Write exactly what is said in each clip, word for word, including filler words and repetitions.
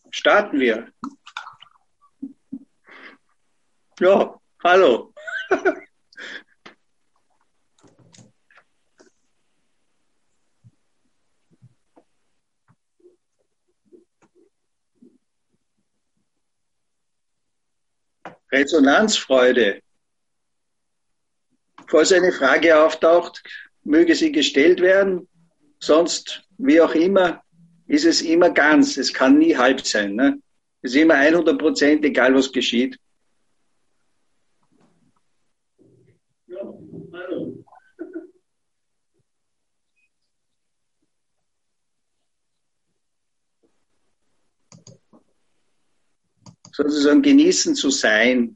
Starten wir. Ja, hallo. Resonanzfreude. Falls eine Frage auftaucht, möge sie gestellt werden. Sonst, wie auch immer, ist es immer ganz. Es kann nie halb sein. Ne? Es ist immer hundert Prozent, egal was geschieht. Ja, hallo. Sozusagen genießen zu sein.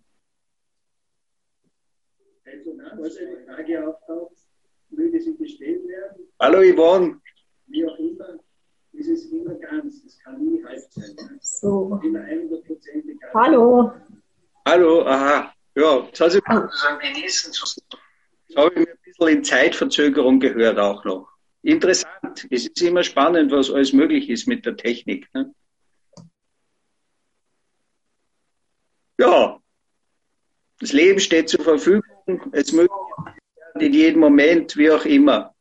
Falls eine Frage auftaucht, möge sie gestellt werden. Hallo Yvonne. Wie auch immer, ist es immer ganz. Es kann nie halb sein. Ne? So. Immer hundert Prozent egal. Hallo. Hallo, aha. Ja, jetzt hat sich sozusagen genießen zu sein. Das habe ich mir ein bisschen in Zeitverzögerung gehört auch noch. Interessant. Es ist immer spannend, was alles möglich ist mit der Technik. Ne? Ja, das Leben steht zur Verfügung. Es möglich in jedem Moment, wie auch immer.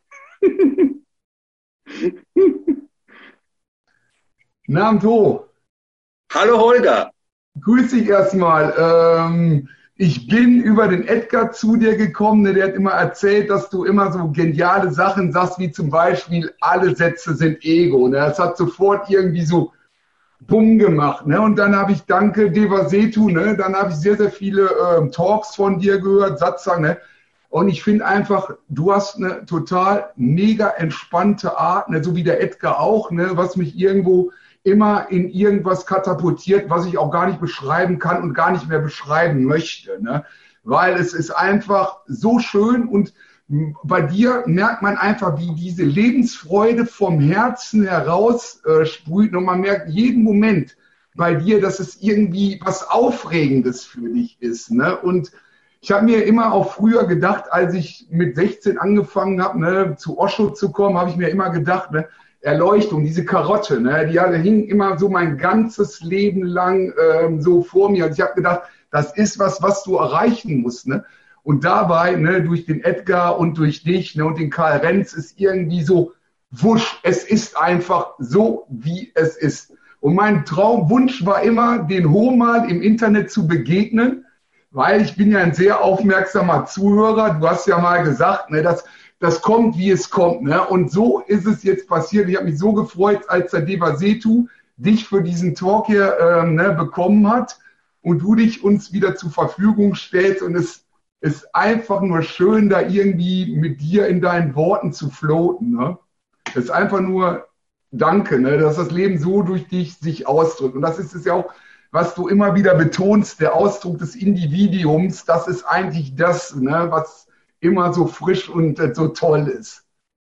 Namto. Hallo Holger. Grüß dich erstmal. Ähm, ich bin über den Edgar zu dir gekommen. Ne? Der hat immer erzählt, dass du immer so geniale Sachen sagst, wie zum Beispiel, alle Sätze sind Ego. Ne? Das hat sofort irgendwie so bumm gemacht. Ne? Und dann habe ich, danke Devasetu, ne? Dann habe ich sehr, sehr viele ähm, Talks von dir gehört, Satzang. Ne? Und ich finde einfach, du hast eine total mega entspannte Art, ne? So wie der Edgar auch, ne? Was mich irgendwo immer in irgendwas katapultiert, was ich auch gar nicht beschreiben kann und gar nicht mehr beschreiben möchte. Ne? Weil es ist einfach so schön und bei dir merkt man einfach, wie diese Lebensfreude vom Herzen heraus äh, sprüht und man merkt jeden Moment bei dir, dass es irgendwie was Aufregendes für dich ist. Ne? Und ich habe mir immer auch früher gedacht, als ich mit sechzehn angefangen habe, ne, zu Osho zu kommen, habe ich mir immer gedacht, ne, Erleuchtung, diese Karotte, ne, die, die hing immer so mein ganzes Leben lang ähm, so vor mir. Und ich habe gedacht, das ist was, was du erreichen musst. Ne? Und dabei, ne, durch den Edgar und durch dich, ne, und den Karl Renz ist irgendwie so, wusch, es ist einfach so, wie es ist. Und mein Traumwunsch war immer, den Homal im Internet zu begegnen, weil ich bin ja ein sehr aufmerksamer Zuhörer. Du hast ja mal gesagt, ne, dass das kommt, wie es kommt. Ne? Und so ist es jetzt passiert. Ich habe mich so gefreut, als der Devasetu dich für diesen Talk hier ähm, ne, bekommen hat und du dich uns wieder zur Verfügung stellst. Und es ist einfach nur schön, da irgendwie mit dir in deinen Worten zu floaten. Ne? Es ist einfach nur Danke, ne? Dass das Leben so durch dich sich ausdrückt. Und das ist es ja auch, was du immer wieder betonst, der Ausdruck des Individuums, das ist eigentlich das, ne, was immer so frisch und äh, so toll ist.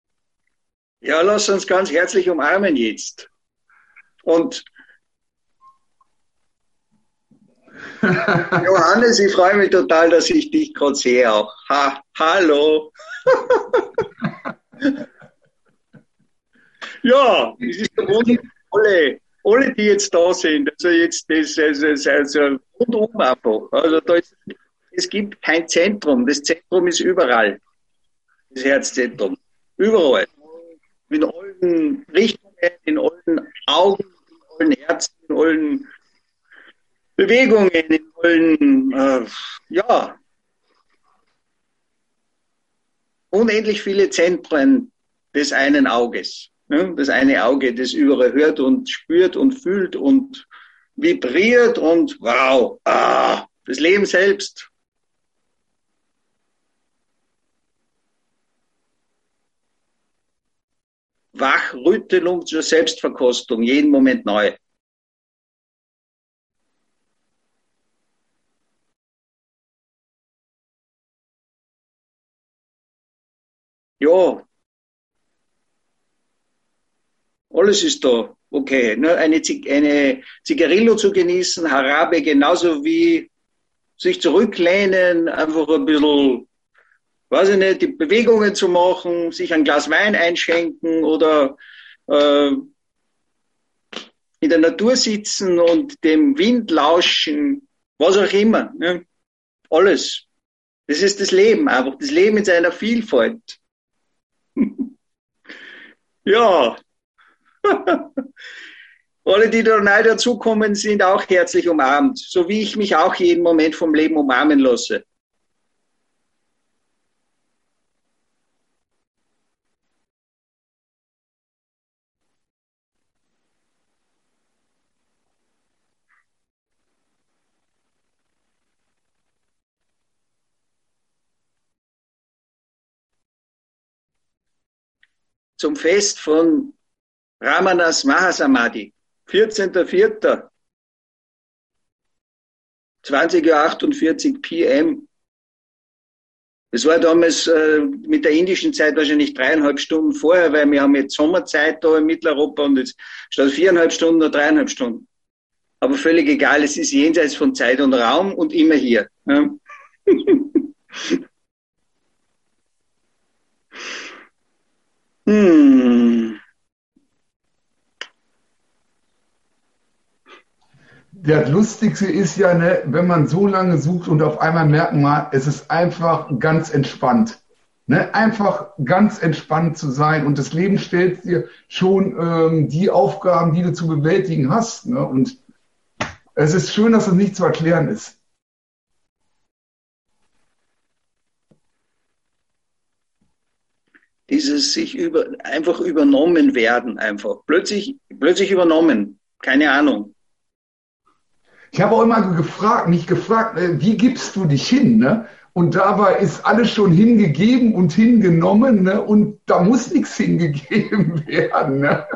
Ja, lass uns ganz herzlich umarmen jetzt. Und Johannes, ich freue mich total, dass ich dich gerade sehe auch. Ha, hallo. Ja, es ist so wundervoll. Alle, alle, die jetzt da sind, also jetzt das, also, also rundum einfach. Also da ist, es gibt kein Zentrum. Das Zentrum ist überall. Das Herzzentrum. Überall. In allen Richtungen, in allen Augen, in allen Herzen, in allen Bewegungen, in allen, äh, ja, unendlich viele Zentren des einen Auges. Ne? Das eine Auge, das überall hört und spürt und fühlt und vibriert und wow, ah, das Leben selbst. Wachrüttelung zur Selbstverkostung, jeden Moment neu. Ja, alles ist da. Okay, ne? eine, eine Zigarillo zu genießen, Harabe, genauso wie sich zurücklehnen, einfach ein bisschen, weiß ich nicht, die Bewegungen zu machen, sich ein Glas Wein einschenken oder äh, in der Natur sitzen und dem Wind lauschen, was auch immer. Ne? Alles. Das ist das Leben einfach, das Leben in seiner Vielfalt. Ja. Alle, die da neu dazukommen, sind auch herzlich umarmt, so wie ich mich auch jeden Moment vom Leben umarmen lasse. Zum Fest von Ramanas Mahasamadhi, vierzehnter vierter zwanzig Uhr achtundvierzig P M. Das war damals äh, mit der indischen Zeit wahrscheinlich dreieinhalb Stunden vorher, weil wir haben jetzt Sommerzeit da in Mitteleuropa und jetzt statt viereinhalb Stunden oder dreieinhalb Stunden. Aber völlig egal, es ist jenseits von Zeit und Raum und immer hier. Ja. hm. Das Lustigste ist ja, ne, wenn man so lange sucht und auf einmal merkt man, es ist einfach ganz entspannt. Ne? Einfach ganz entspannt zu sein und das Leben stellt dir schon ähm, die Aufgaben, die du zu bewältigen hast. Ne? Und es ist schön, dass es nicht zu erklären ist. Dieses sich über, einfach übernommen werden, einfach. Plötzlich, plötzlich übernommen. Keine Ahnung. Ich habe auch immer gefragt, mich gefragt, wie gibst du dich hin? Ne? Und dabei ist alles schon hingegeben und hingenommen, ne? Und da muss nichts hingegeben werden. Ne?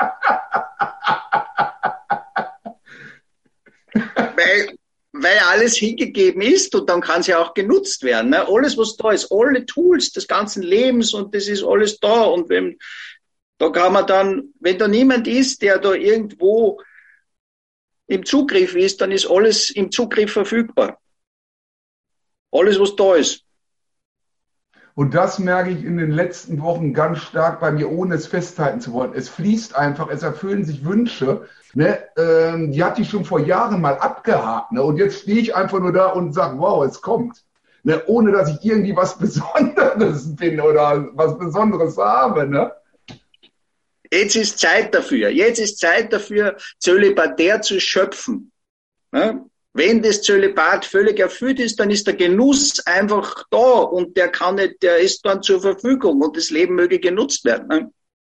Weil, weil alles hingegeben ist und dann kann es ja auch genutzt werden. Ne? Alles, was da ist, alle Tools des ganzen Lebens und das ist alles da. Und wenn, da kann man dann, wenn da niemand ist, der da irgendwo im Zugriff ist, dann ist alles im Zugriff verfügbar. Alles, was da ist. Und das merke ich in den letzten Wochen ganz stark bei mir, ohne es festhalten zu wollen. Es fließt einfach, es erfüllen sich Wünsche. Ne? Ähm, die hatte ich schon vor Jahren mal abgehakt. Ne? Und jetzt stehe ich einfach nur da und sage, wow, es kommt. Ne? Ohne dass ich irgendwie was Besonderes bin oder was Besonderes habe. Ne? Jetzt ist Zeit dafür. Jetzt ist Zeit dafür, zölibatär zu schöpfen. Ja? Wenn das Zölibat völlig erfüllt ist, dann ist der Genuss einfach da und der kann nicht, der ist dann zur Verfügung und das Leben möge genutzt werden. Ne?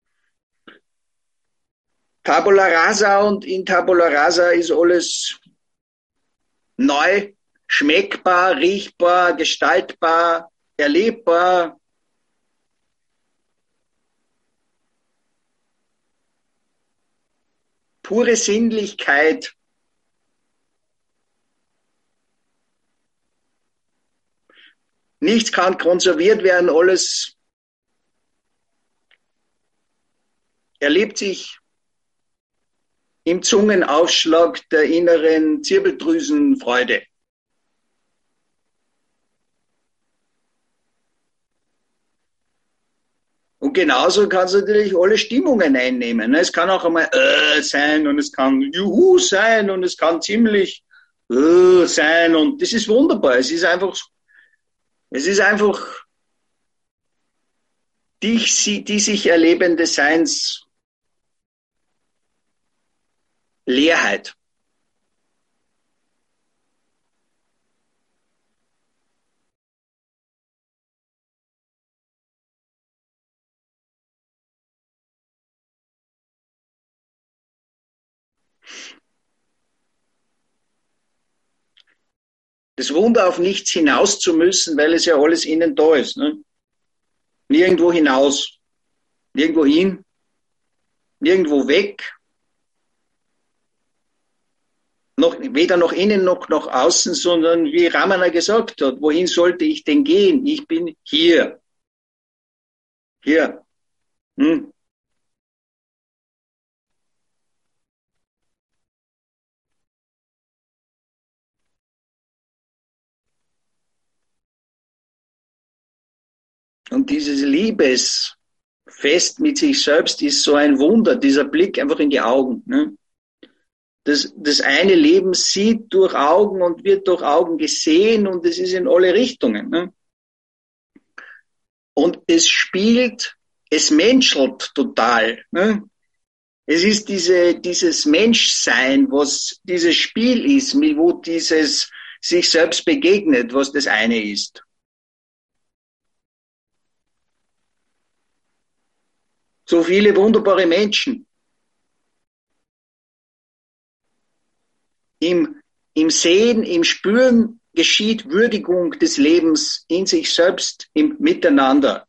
Tabula rasa und in Tabula rasa ist alles neu, schmeckbar, riechbar, gestaltbar, erlebbar. Pure Sinnlichkeit. Nichts kann konserviert werden, alles erlebt sich im Zungenaufschlag der inneren Zirbeldrüsenfreude. Und genauso kann es natürlich alle Stimmungen einnehmen. Es kann auch einmal äh sein und es kann Juhu sein und es kann ziemlich äh sein und das ist wunderbar. Es ist einfach, es ist einfach die, die sich erlebende Seins Leerheit. Das Wunder, auf nichts hinaus zu müssen, weil es ja alles innen da ist. Ne? Nirgendwo hinaus, nirgendwo hin, nirgendwo weg. Noch, weder nach innen noch nach außen, sondern wie Ramana gesagt hat, wohin sollte ich denn gehen? Ich bin hier. Hier. Hm. Und dieses Liebesfest mit sich selbst ist so ein Wunder, dieser Blick einfach in die Augen. Ne? Das, das eine Leben sieht durch Augen und wird durch Augen gesehen und es ist in alle Richtungen. Ne? Und es spielt, es menschelt total. Ne? Es ist diese, dieses Menschsein, was dieses Spiel ist, wo dieses sich selbst begegnet, was das eine ist. So viele wunderbare Menschen. Im, im Sehen, im Spüren geschieht Würdigung des Lebens in sich selbst, im Miteinander.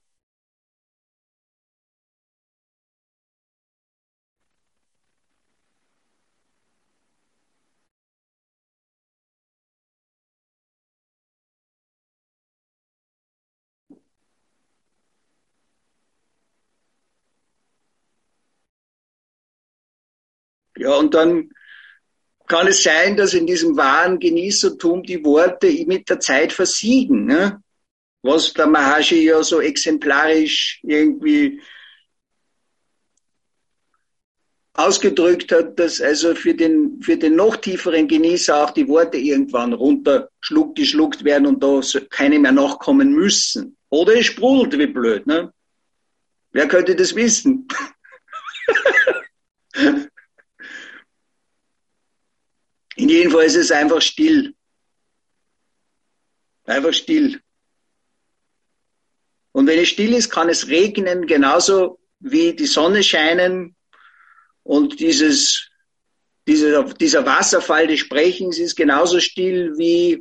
Ja, und dann kann es sein, dass in diesem wahren Genießertum die Worte mit der Zeit versiegen, ne? Was der Maharishi ja so exemplarisch irgendwie ausgedrückt hat, dass also für den, für den noch tieferen Genießer auch die Worte irgendwann runterschluckt, geschluckt werden und da keine mehr nachkommen müssen. Oder es sprudelt wie blöd, ne? Wer könnte das wissen? In jedem Fall ist es einfach still. Einfach still. Und wenn es still ist, kann es regnen, genauso wie die Sonne scheinen. Und dieses, dieser, dieser Wasserfall des Sprechens ist genauso still wie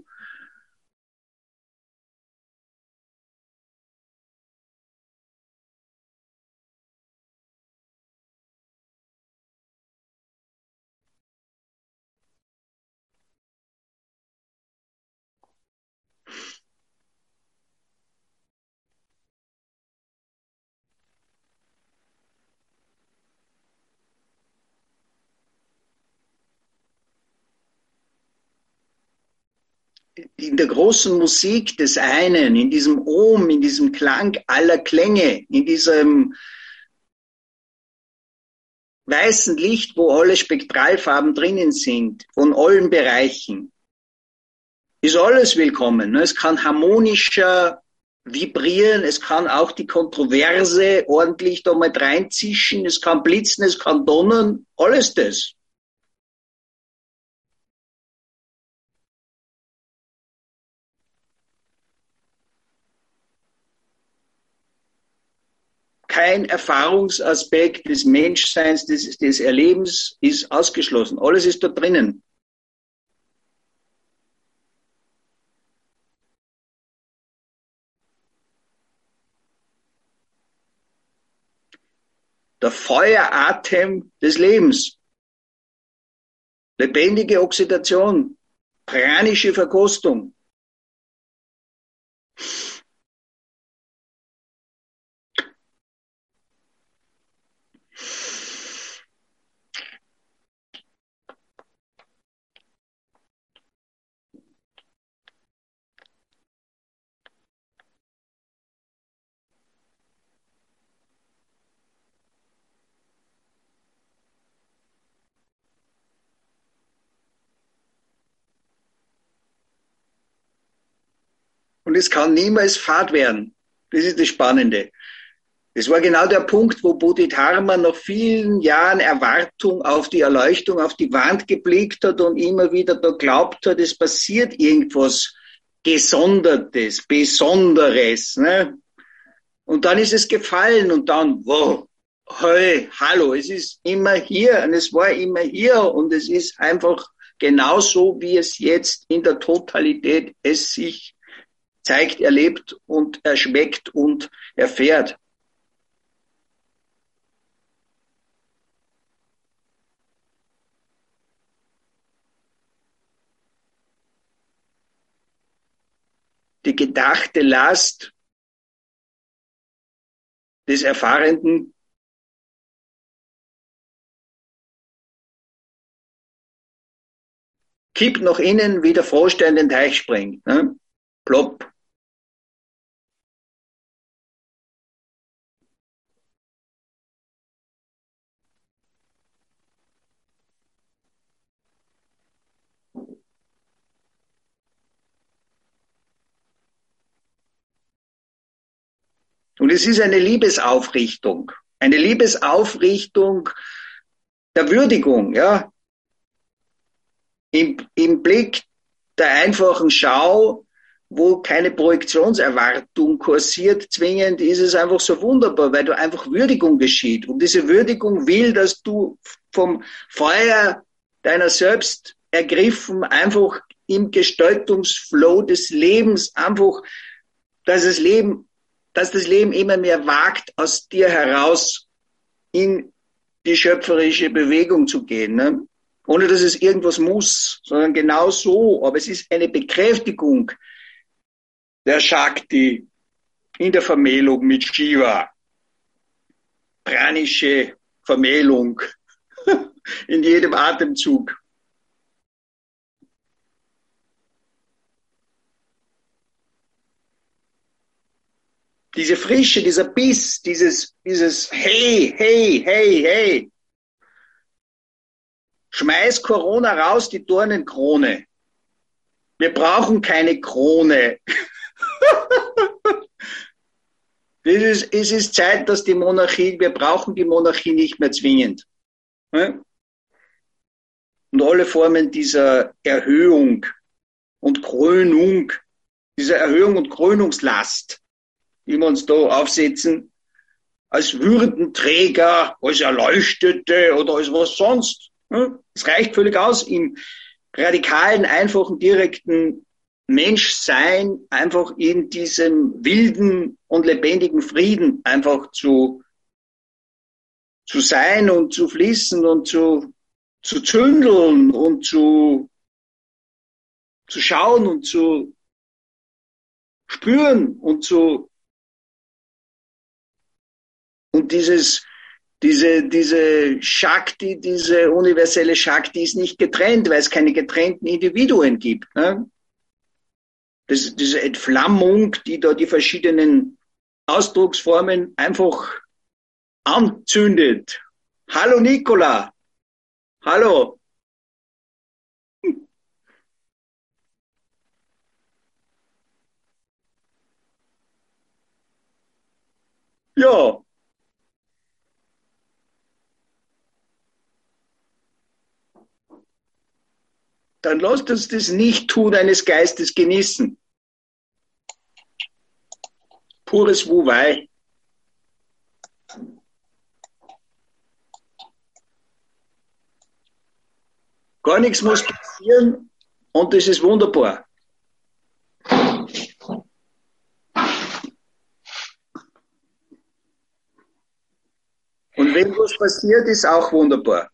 in der großen Musik des einen, in diesem Om, in diesem Klang aller Klänge, in diesem weißen Licht, wo alle Spektralfarben drinnen sind, von allen Bereichen, ist alles willkommen. Es kann harmonischer vibrieren, es kann auch die Kontroverse ordentlich da mal reinzischen, es kann blitzen, es kann donnern, alles das. Kein Erfahrungsaspekt des Menschseins, des, des Erlebens ist ausgeschlossen. Alles ist da drinnen. Der Feueratem des Lebens. Lebendige Oxidation. Pranische Verkostung. Und es kann niemals fad werden. Das ist das Spannende. Das war genau der Punkt, wo Bodhidharma nach vielen Jahren Erwartung auf die Erleuchtung auf die Wand geblickt hat und immer wieder da glaubt hat, es passiert irgendwas Gesondertes, Besonderes. Ne? Und dann ist es gefallen und dann, wow, hey, hallo, es ist immer hier und es war immer hier und es ist einfach genauso, wie es jetzt in der Totalität es sich zeigt, erlebt und erschmeckt und erfährt. Die gedachte Last des Erfahrenden kippt nach innen, wie der Frosch, der in den Teich springt. Ne? Plopp. Und es ist eine Liebesaufrichtung, eine Liebesaufrichtung der Würdigung, ja, im, im Blick der einfachen Schau, wo keine Projektionserwartung kursiert, zwingend, ist es einfach so wunderbar, weil du einfach Würdigung geschieht. Und diese Würdigung will, dass du vom Feuer deiner selbst ergriffen, einfach im Gestaltungsflow des Lebens, einfach, dass das Leben, dass das Leben immer mehr wagt, aus dir heraus in die schöpferische Bewegung zu gehen, ne? Ohne dass es irgendwas muss, sondern genau so. Aber es ist eine Bekräftigung der Shakti in der Vermählung mit Shiva. Pranische Vermählung in jedem Atemzug. Diese Frische, dieser Biss, dieses, dieses Hey, hey, hey, hey. Schmeiß Corona raus, die Dornenkrone. Wir brauchen keine Krone. Es ist, es ist Zeit, dass die Monarchie, wir brauchen die Monarchie nicht mehr zwingend. Und alle Formen dieser Erhöhung und Krönung, dieser Erhöhung und Krönungslast, die wir uns da aufsetzen, als Würdenträger, als Erleuchtete oder als was sonst. Es reicht völlig aus, im radikalen, einfachen, direkten Menschsein einfach in diesem wilden und lebendigen Frieden einfach zu, zu sein und zu fließen und zu, zu zündeln und zu, zu schauen und zu spüren und zu, und dieses, diese, diese Shakti, diese universelle Shakti ist nicht getrennt, weil es keine getrennten Individuen gibt, ne? Das, diese Entflammung, die da die verschiedenen Ausdrucksformen einfach anzündet. Hallo Nicola. Hallo. Ja. Dann lasst uns das Nichttun eines Geistes genießen. Pures Wu-Wei. Gar nichts muss passieren und das ist wunderbar. Und wenn was passiert, ist auch wunderbar.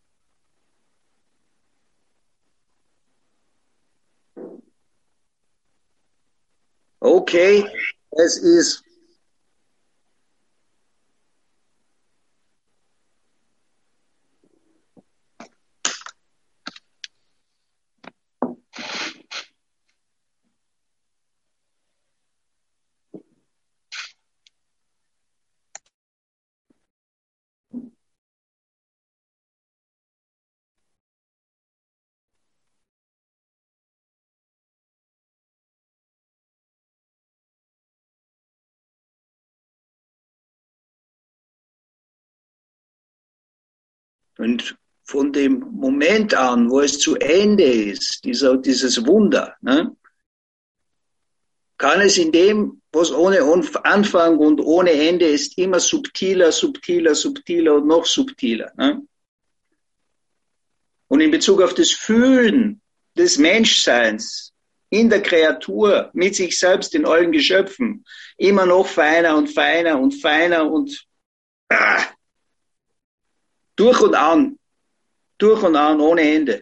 Okay, es ist. Und von dem Moment an, wo es zu Ende ist, dieser, dieses Wunder, ne, kann es in dem, was ohne Anfang und ohne Ende ist, immer subtiler, subtiler, subtiler und noch subtiler. Ne? Und in Bezug auf das Fühlen des Menschseins in der Kreatur, mit sich selbst, in allen Geschöpfen, immer noch feiner und feiner und feiner und ah, durch und an, durch und an, ohne Ende.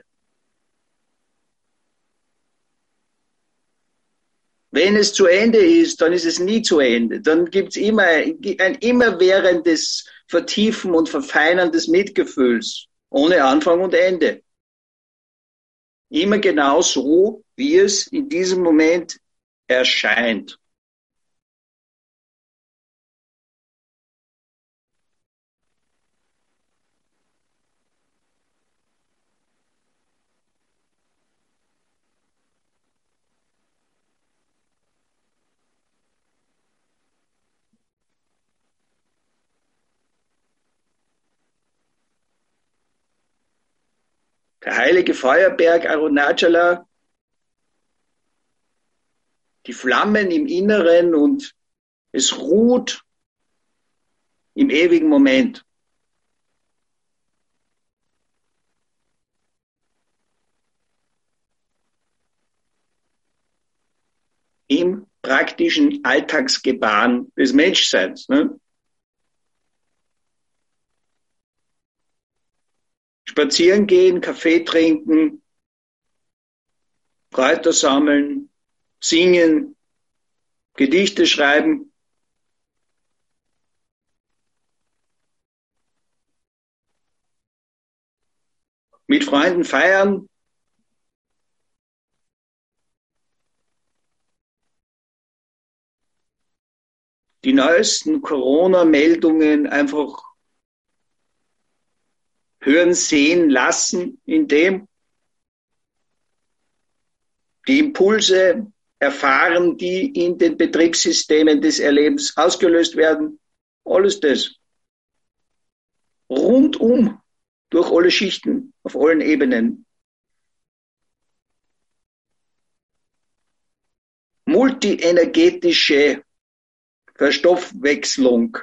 Wenn es zu Ende ist, dann ist es nie zu Ende. Dann gibt es immer ein immerwährendes Vertiefen und Verfeinern des Mitgefühls, ohne Anfang und Ende. Immer genau so, wie es in diesem Moment erscheint. Der heilige Feuerberg Arunachala, die Flammen im Inneren und es ruht im ewigen Moment. Im praktischen Alltagsgebaren des Menschseins. Ne? Spazieren gehen, Kaffee trinken, Kräuter sammeln, singen, Gedichte schreiben. Mit Freunden feiern. Die neuesten Corona-Meldungen einfach hören, sehen lassen, indem die Impulse erfahren, die in den Betriebssystemen des Erlebens ausgelöst werden. Alles das. Rundum, durch alle Schichten, auf allen Ebenen. Multienergetische Verstoffwechslung.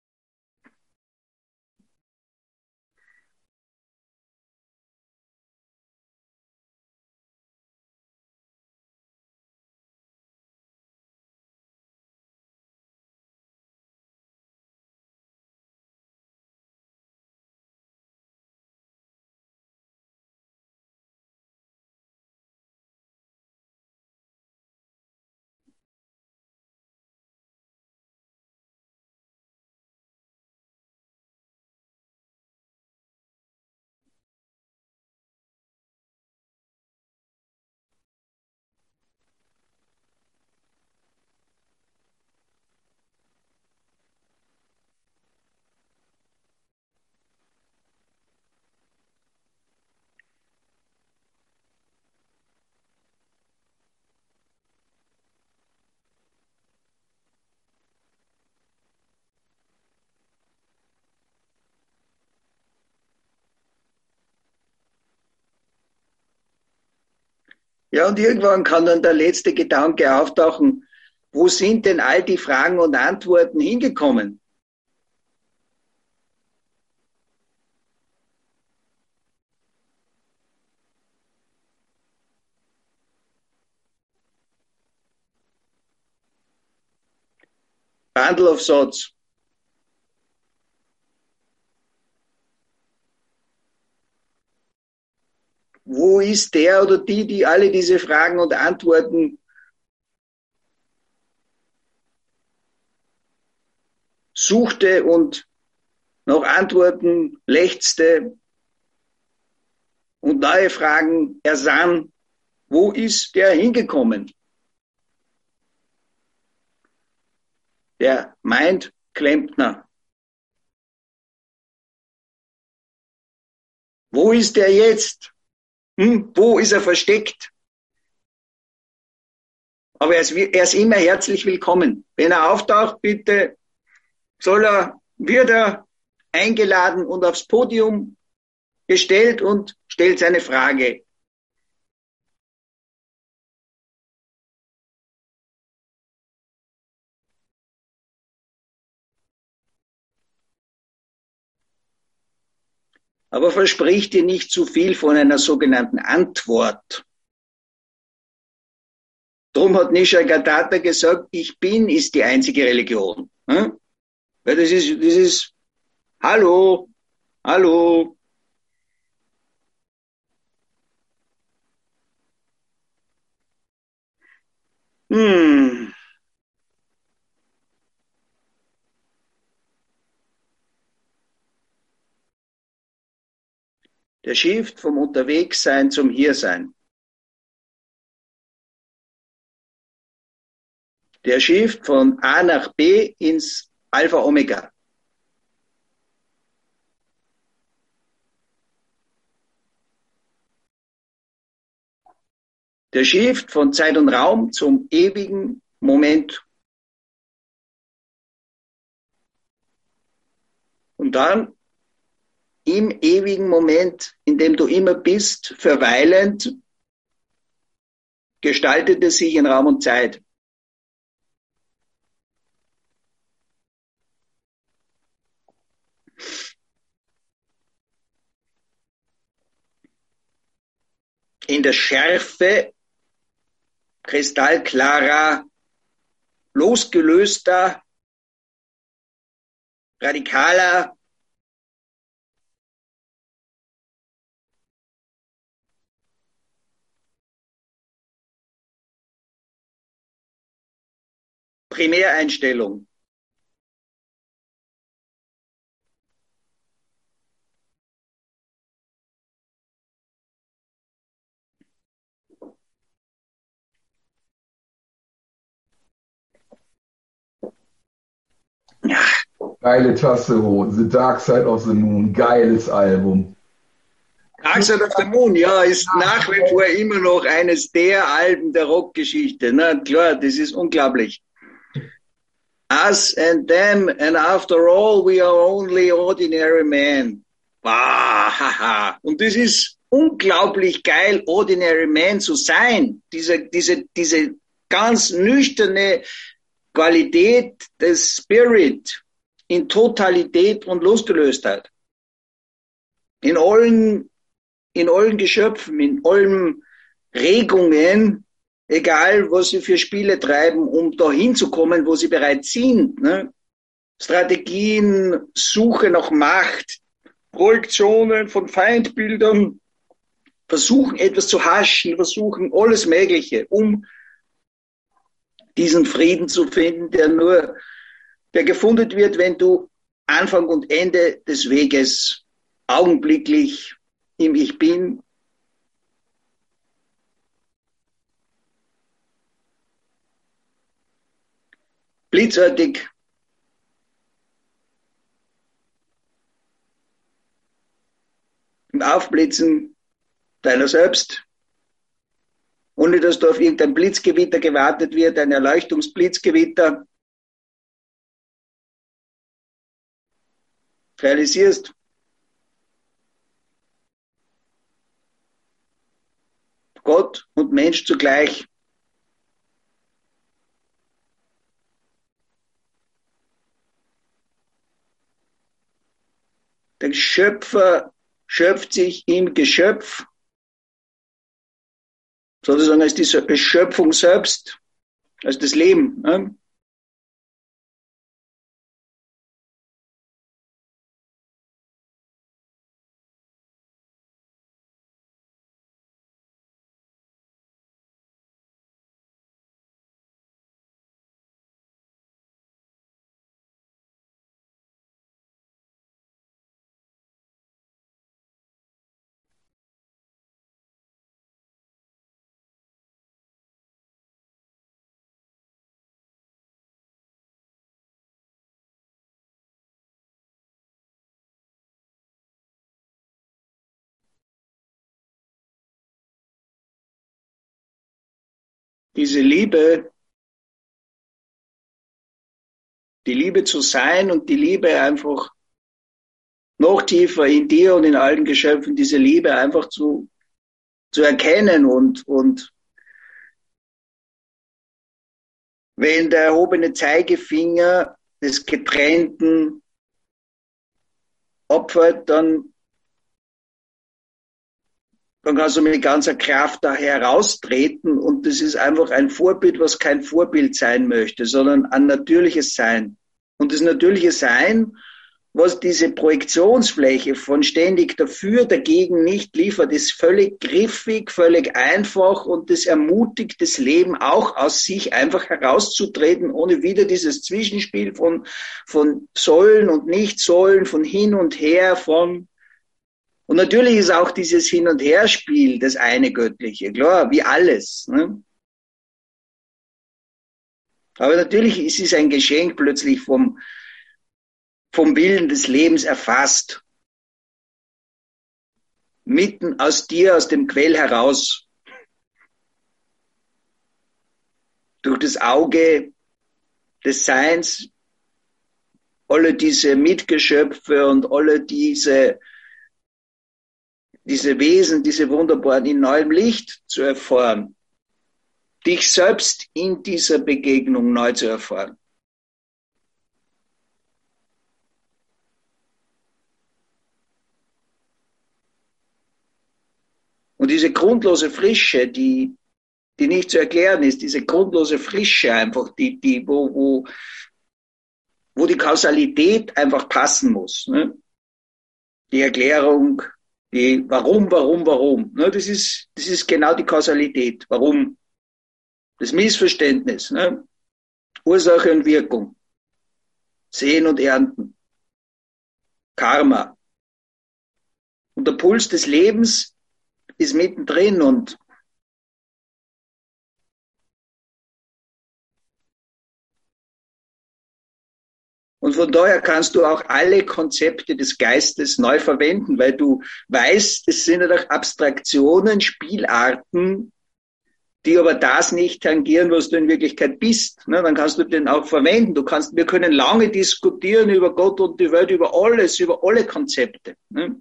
Ja, und irgendwann kann dann der letzte Gedanke auftauchen, wo sind denn all die Fragen und Antworten hingekommen? Bandelaufsatz. Wo ist der oder die, die alle diese Fragen und Antworten suchte und nach Antworten lechzte und neue Fragen ersann? Wo ist der hingekommen? Der Mind-Klempner. Wo ist der jetzt? Hm, wo ist er versteckt? Aber er ist, er ist immer herzlich willkommen. Wenn er auftaucht, bitte soll er, wird er eingeladen und aufs Podium gestellt und stellt seine Frage. Aber versprich dir nicht zu viel von einer sogenannten Antwort. Drum hat Nisargadatta gesagt, ich bin ist die einzige Religion. Hm? Weil das ist, das ist, hallo, hallo. Hm. Der Shift vom Unterwegssein zum Hiersein. Der Shift von A nach B ins Alpha Omega. Der Shift von Zeit und Raum zum ewigen Moment. Und dann im ewigen Moment, in dem du immer bist, verweilend, gestaltet es sich in Raum und Zeit. In der Schärfe kristallklarer, losgelöster, radikaler, Primäreinstellung. Ja. Geile Tasse, The Dark Side of the Moon, geiles Album. Dark Side of the Moon, ja, ist nach wie vor immer noch eines der Alben der Rockgeschichte. Na klar, das ist unglaublich. Us and them, and after all, we are only ordinary men. Wow, haha. Und das ist unglaublich geil, ordinary man zu sein. Diese, diese, diese ganz nüchterne Qualität des Spirit in Totalität und Losgelöstheit. In allen, in allen Geschöpfen, in allen Regungen, egal was sie für Spiele treiben, um dahin zu kommen, wo sie bereits sind. Ne? Strategien, Suche nach Macht, Projektionen von Feindbildern, versuchen etwas zu haschen, versuchen alles Mögliche, um diesen Frieden zu finden, der nur, der gefunden wird, wenn du Anfang und Ende des Weges augenblicklich im Ich Bin blitzartig im Aufblitzen deiner selbst, ohne dass du auf irgendein Blitzgewitter gewartet wird, ein Erleuchtungsblitzgewitter, realisierst, Gott und Mensch zugleich. Der Schöpfer schöpft sich im Geschöpf, sozusagen als die Schöpfung selbst, als das Leben. Ne? Diese Liebe, die Liebe zu sein und die Liebe einfach noch tiefer in dir und in allen Geschöpfen, diese Liebe einfach zu, zu erkennen und, und wenn der erhobene Zeigefinger des Getrennten opfert, dann dann kannst du mit ganzer Kraft da heraustreten und das ist einfach ein Vorbild, was kein Vorbild sein möchte, sondern ein natürliches Sein. Und das natürliche Sein, was diese Projektionsfläche von ständig dafür, dagegen nicht liefert, ist völlig griffig, völlig einfach und das ermutigt das Leben auch aus sich einfach herauszutreten, ohne wieder dieses Zwischenspiel von, von sollen und nicht sollen, von hin und her, von und natürlich ist auch dieses Hin- und Herspiel das eine Göttliche, klar, wie alles. Ne? Aber natürlich ist es ein Geschenk plötzlich vom, vom Willen des Lebens erfasst. Mitten aus dir, aus dem Quell heraus. Durch das Auge des Seins, alle diese Mitgeschöpfe und alle diese diese Wesen, diese wunderbaren in neuem Licht zu erfahren, dich selbst in dieser Begegnung neu zu erfahren. Und diese grundlose Frische, die, die nicht zu erklären ist, diese grundlose Frische einfach, die, die, wo, wo, wo die Kausalität einfach passen muss. Ne? Die Erklärung, die Warum, Warum, Warum. Ne? Das ist, das ist genau die Kausalität. Warum? Das Missverständnis. Ne? Ursache und Wirkung. Sehen und Ernten. Karma. Und der Puls des Lebens ist mittendrin und und von daher kannst du auch alle Konzepte des Geistes neu verwenden, weil du weißt, es sind ja doch Abstraktionen, Spielarten, die aber das nicht tangieren, was du in Wirklichkeit bist. Ne? Dann kannst du den auch verwenden. Du kannst, wir können lange diskutieren über Gott und die Welt, über alles, über alle Konzepte. Ne?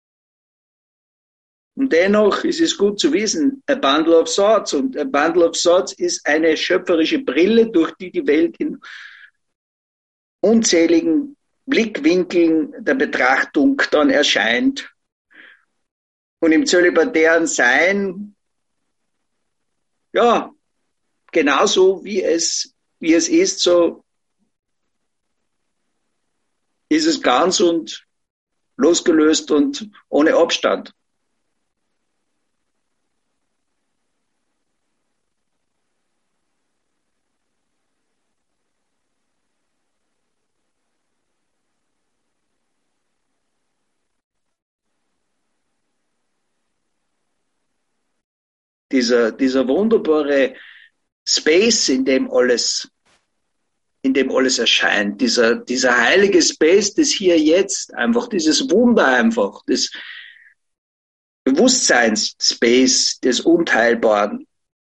Und dennoch ist es gut zu wissen, a bundle of thoughts. Und a bundle of thoughts ist eine schöpferische Brille, durch die die Welt in unzähligen Blickwinkeln der Betrachtung dann erscheint. Und im zölibatären Sein, ja, genauso wie es, wie es ist, so ist es ganz und losgelöst und ohne Abstand. Dieser, dieser wunderbare Space, in dem alles, in dem alles erscheint, dieser, dieser heilige Space des Hier Jetzt, einfach dieses Wunder einfach, des Bewusstseins-Space des Unteilbaren.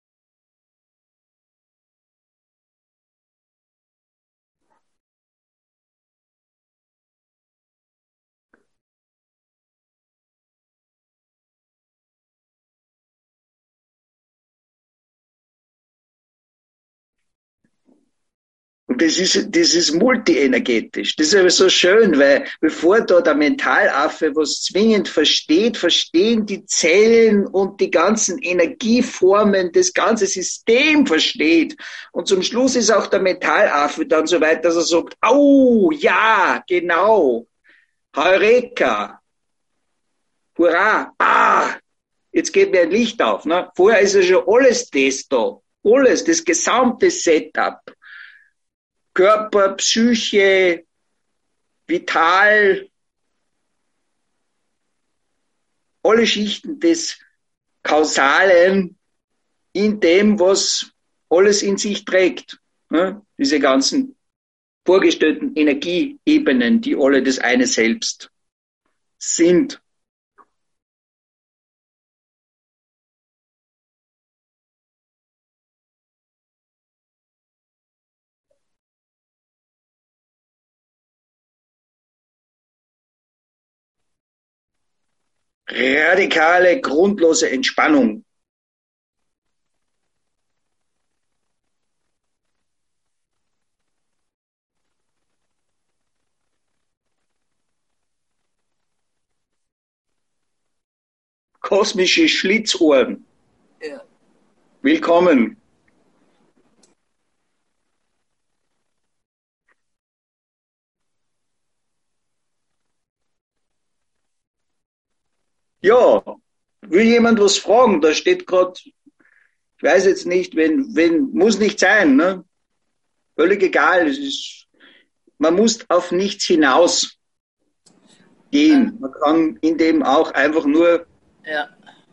Und das ist, das ist multienergetisch. Das ist aber so schön, weil bevor da der Mentalaffe was zwingend versteht, verstehen die Zellen und die ganzen Energieformen, das ganze System versteht. Und zum Schluss ist auch der Mentalaffe dann so weit, dass er sagt, au, ja, genau, Heureka, hurra, ah, jetzt geht mir ein Licht auf. Ne? Vorher ist ja schon alles das da, alles, das gesamte Setup. Körper, Psyche, Vital, alle Schichten des Kausalen in dem, was alles in sich trägt. Ne? Diese ganzen vorgestellten Energieebenen, die alle das eine Selbst sind. Radikale, grundlose Entspannung. Kosmische Schlitzohren. Ja. Willkommen. Ja, will jemand was fragen? Da steht gerade, ich weiß jetzt nicht, wenn, wenn, muss nicht sein, ne? Völlig egal. Es ist, man muss auf nichts hinaus gehen. Man kann in dem auch einfach nur. Ja.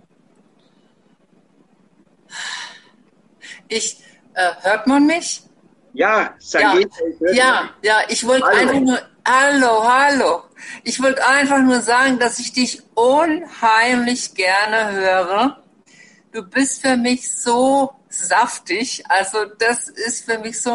Ich, äh, hört man mich? Ja, ja, geht, ja, ja, ich wollte einfach nur, hallo, hallo. Ich wollte einfach nur sagen, dass ich dich unheimlich gerne höre. Du bist für mich so saftig. Also das ist für mich so ein Genuss, dir zuzuhören. Das ist einfach so schön.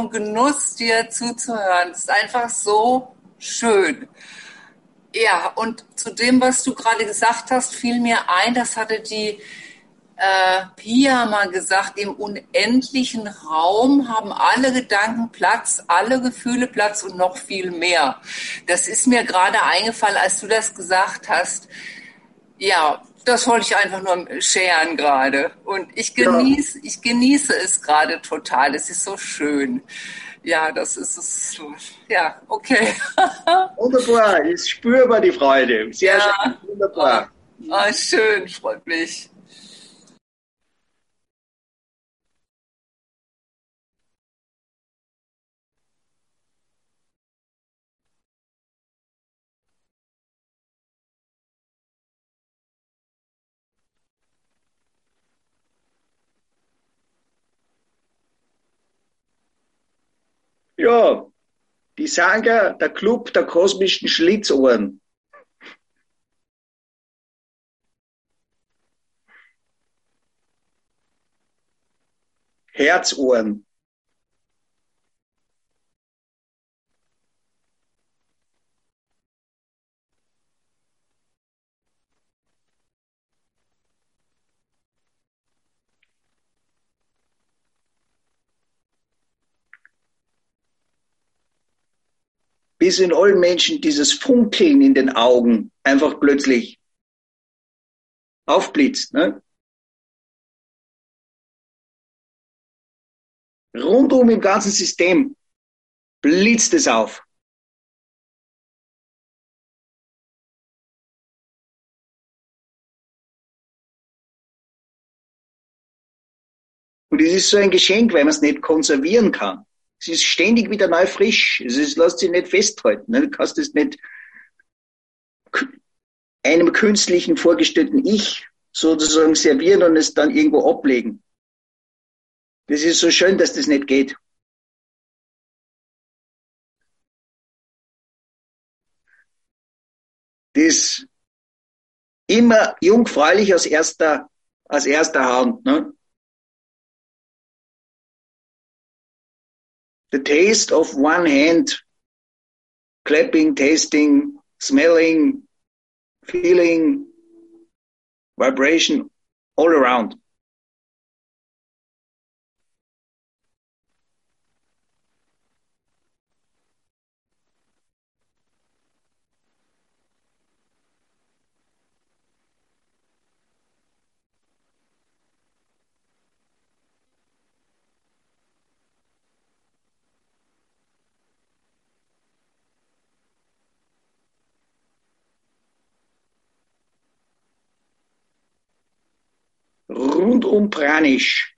Ja, und zu dem, was du gerade gesagt hast, fiel mir ein, das hatte die äh, Pia mal gesagt, im unendlichen Raum haben alle Gedanken Platz, alle Gefühle Platz und noch viel mehr. Das ist mir gerade eingefallen, als du das gesagt hast. Ja, das wollte ich einfach nur scheren gerade. Und ich Ja, genieße, ich genieße es gerade total. Es ist so schön. Ja, das ist es. Ja, okay. wunderbar, ist spürbar die Freude. Sehr schön, Ja, ah, wunderbar. ah, schön, freut mich. Ja, die Saga, der Club der kosmischen Schlitzohren. Herzohren. Bis in allen Menschen dieses Funkeln in den Augen einfach plötzlich aufblitzt. Ne? Rundum im ganzen System blitzt es auf. Und es ist so ein Geschenk, weil man es nicht konservieren kann. Es ist ständig wieder neu frisch. Es ist, lässt sich nicht festhalten. Ne? Du kannst es nicht einem künstlichen vorgestellten Ich sozusagen servieren und es dann irgendwo ablegen. Das ist so schön, dass das nicht geht. Das immer jungfräulich aus erster, aus erster Hand. Ne? The taste of one hand, clapping, tasting, smelling, feeling, vibration all around. Rundum pranisch.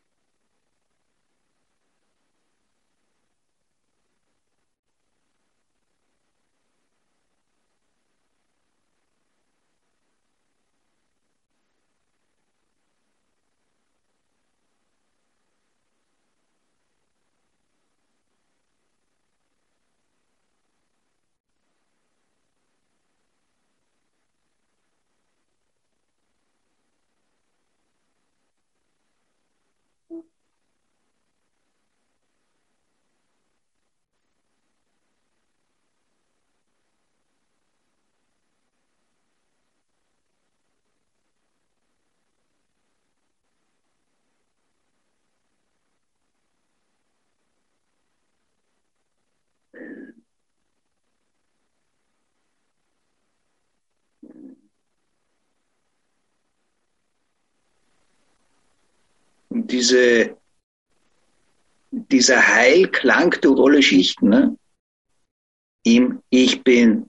Und diese, dieser Heilklang durch alle Schichten. Ne? Im Ich bin.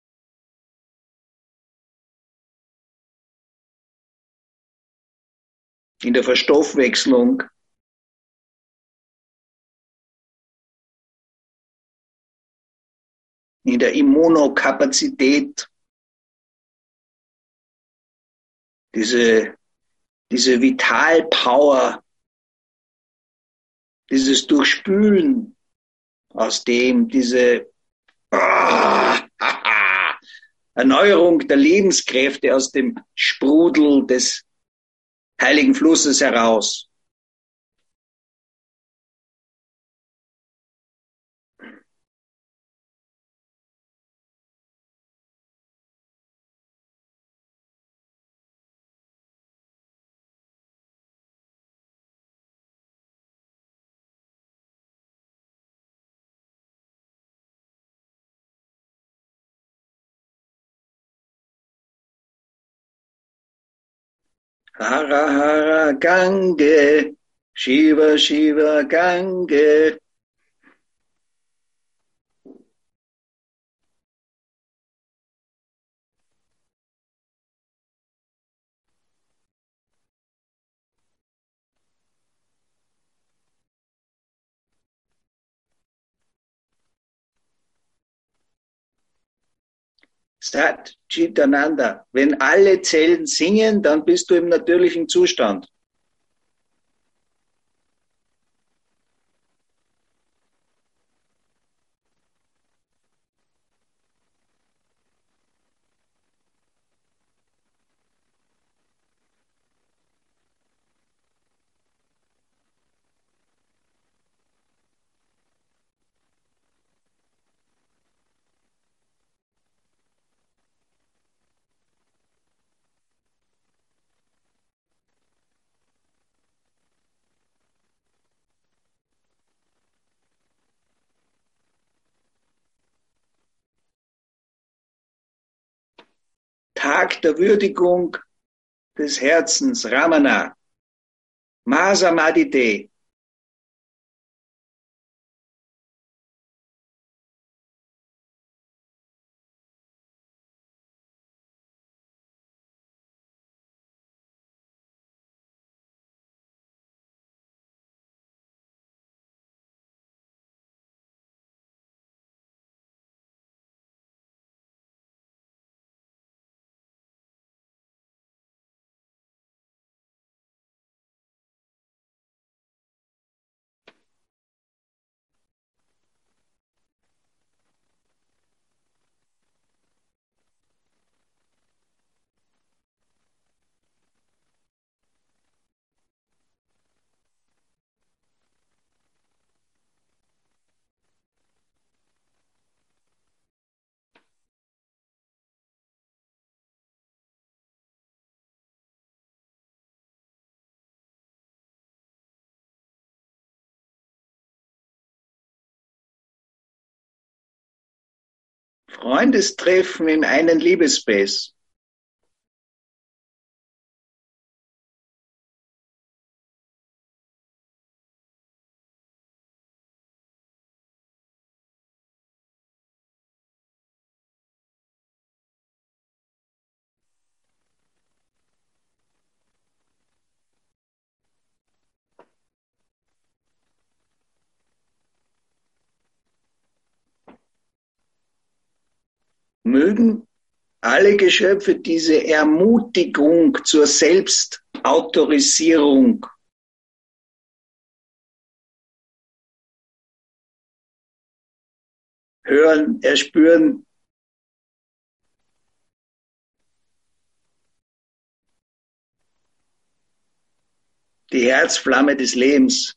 In der Verstoffwechslung. In der Immunokapazität. Diese, diese Vitalpower. Dieses Durchspülen aus dem, diese ah, Erneuerung der Lebenskräfte aus dem Sprudel des heiligen Flusses heraus. Hara Hara Gange, Shiva Shiva Gange. Sat Chitananda. Wenn alle Zellen singen, dann bist du im natürlichen Zustand. Tag der Würdigung des Herzens, Ramana, Masamadite. Freundestreffen in einen Liebesspace. Mögen alle Geschöpfe diese Ermutigung zur Selbstautorisierung hören, erspüren. Die Herzflamme des Lebens.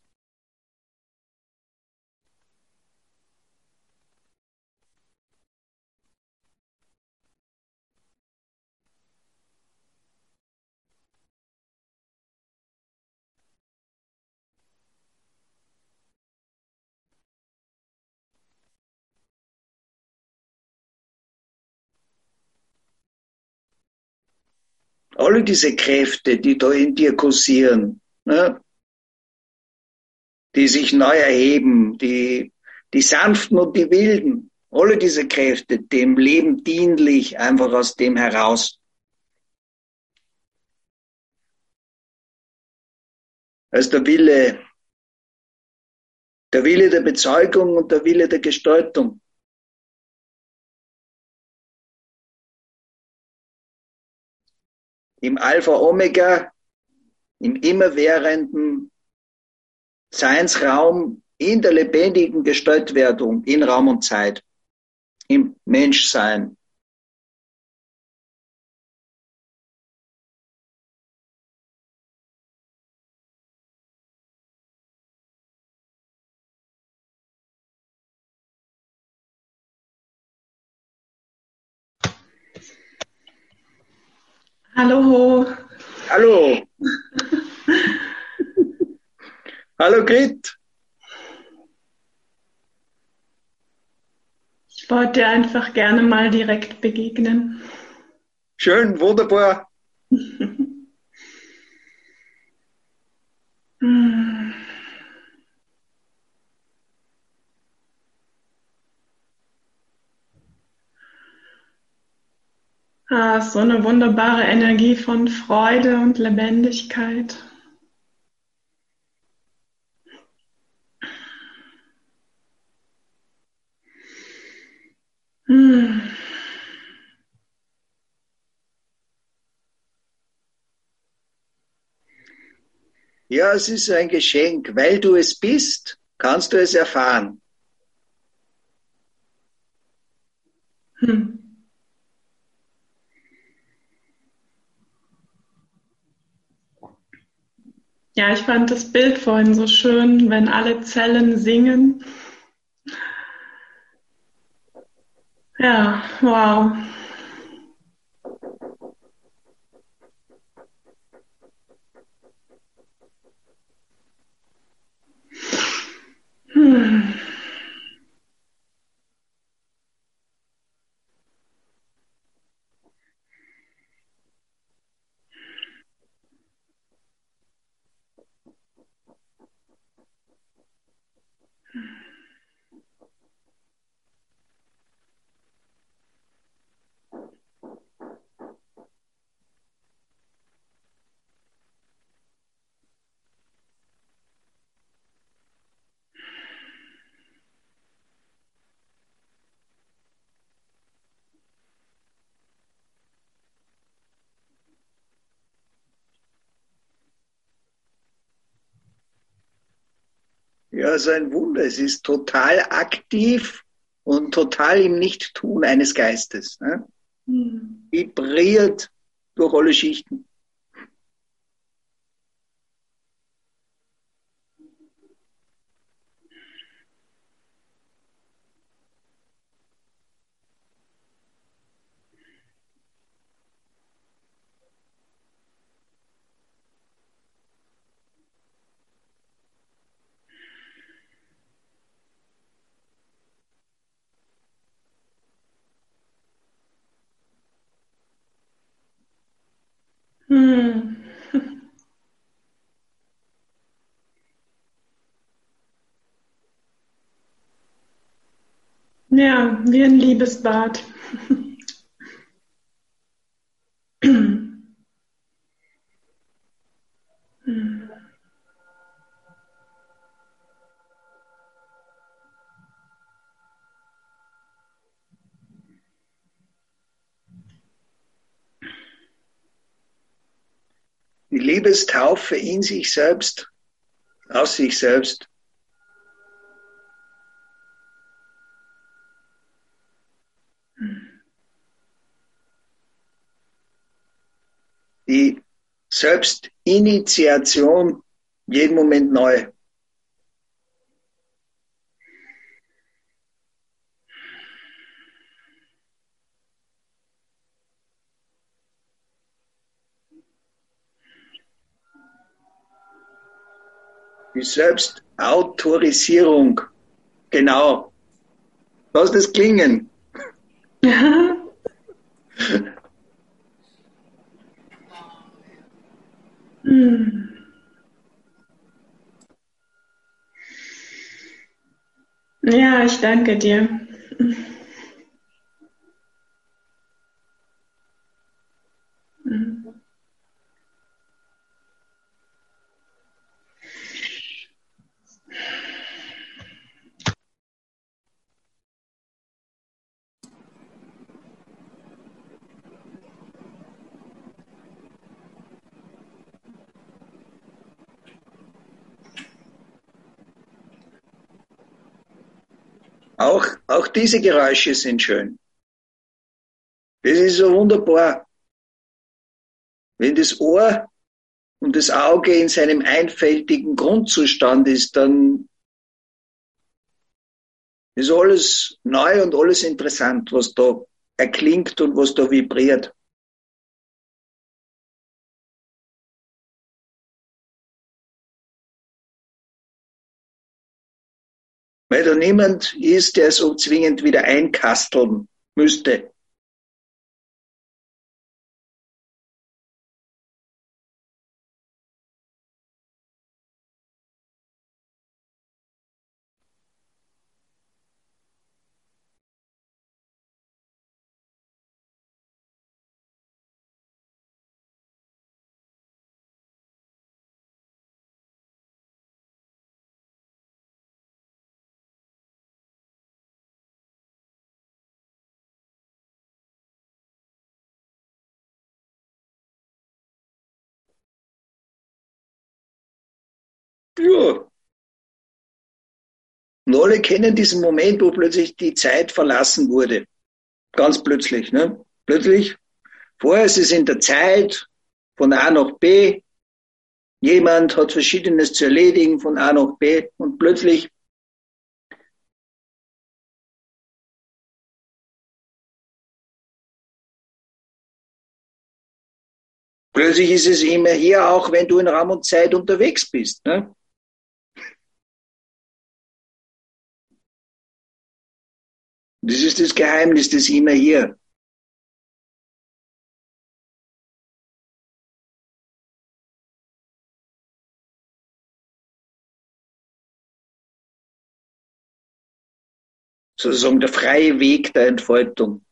Alle diese Kräfte, die da in dir kursieren, ne? Die sich neu erheben, die, die sanften und die wilden, alle diese Kräfte, dem Leben dienlich, einfach aus dem heraus. Als der Wille, der Wille der Bezeugung und der Wille der Gestaltung. Im Alpha-Omega, im immerwährenden Seinsraum, in der lebendigen Gestaltwerdung, in Raum und Zeit, im Menschsein. Hallo. Hallo. Hallo Grit. Ich wollte dir einfach gerne mal direkt begegnen. Schön, wunderbar. Ah, so eine wunderbare Energie von Freude und Lebendigkeit. Hm. Ja, es ist ein Geschenk. Weil du es bist, kannst du es erfahren. Hm. Ja, ich fand das Bild vorhin so schön, wenn alle Zellen singen. Ja, wow. Hm. Ja, es ist ein Wunder. Es ist total aktiv und total im Nichttun eines Geistes. Ne? Hm. Vibriert durch alle Schichten. Hm. Ja, wie ein Liebesbad. Die Liebestaufe in sich selbst, aus sich selbst. Die Selbstinitiation jeden Moment neu. Die Selbstautorisierung. Genau. Lass das klingen. Hm. Ja, ich danke dir. Auch, auch diese Geräusche sind schön. Das ist so wunderbar. Wenn das Ohr und das Auge in seinem einfältigen Grundzustand ist, dann ist alles neu und alles interessant, was da erklingt und was da vibriert. Weil da niemand ist, der so zwingend wieder einkasteln müsste. Und alle kennen diesen Moment, wo plötzlich die Zeit verlassen wurde. Ganz plötzlich, ne? Plötzlich, vorher ist es in der Zeit von A nach B. Jemand hat Verschiedenes zu erledigen von A nach B und plötzlich plötzlich ist es immer hier, auch wenn du in Raum und Zeit unterwegs bist. Ne? Das ist das Geheimnis des immer hier. Sozusagen der freie Weg der Entfaltung.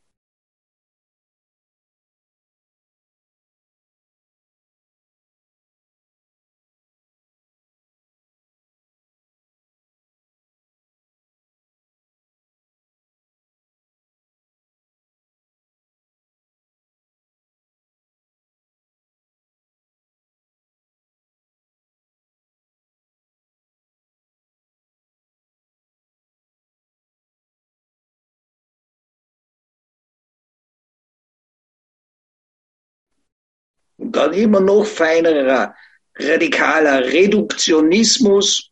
Und dann immer noch feinerer, radikaler Reduktionismus,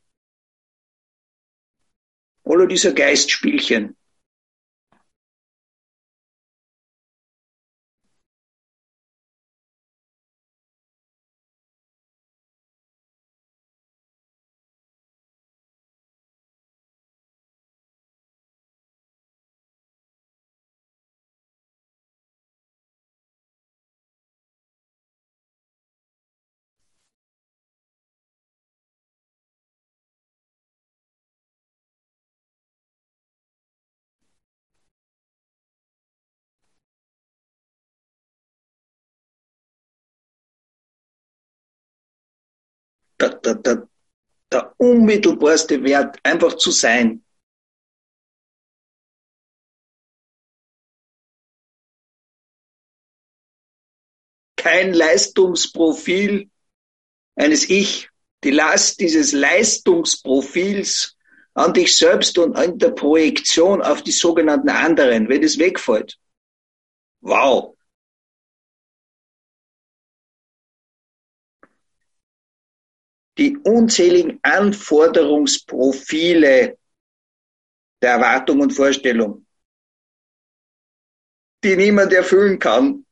oder dieser Geistspielchen. Der, der, der, der unmittelbarste Wert, einfach zu sein. Kein Leistungsprofil eines Ich. Die Last dieses Leistungsprofils an dich selbst und an der Projektion auf die sogenannten anderen, wenn es wegfällt. Wow. Die unzähligen Anforderungsprofile der Erwartung und Vorstellung, die niemand erfüllen kann.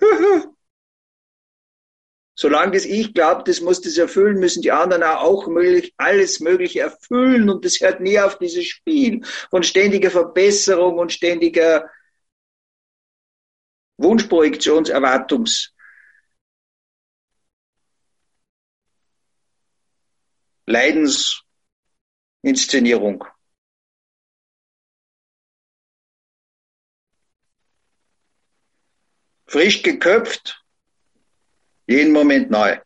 Solange das Ich glaubt, das muss das erfüllen, müssen die anderen auch möglich, alles Mögliche erfüllen und das hört nie auf, dieses Spiel von ständiger Verbesserung und ständiger Wunschprojektionserwartungs Leidensinszenierung. Frisch geköpft, jeden Moment neu.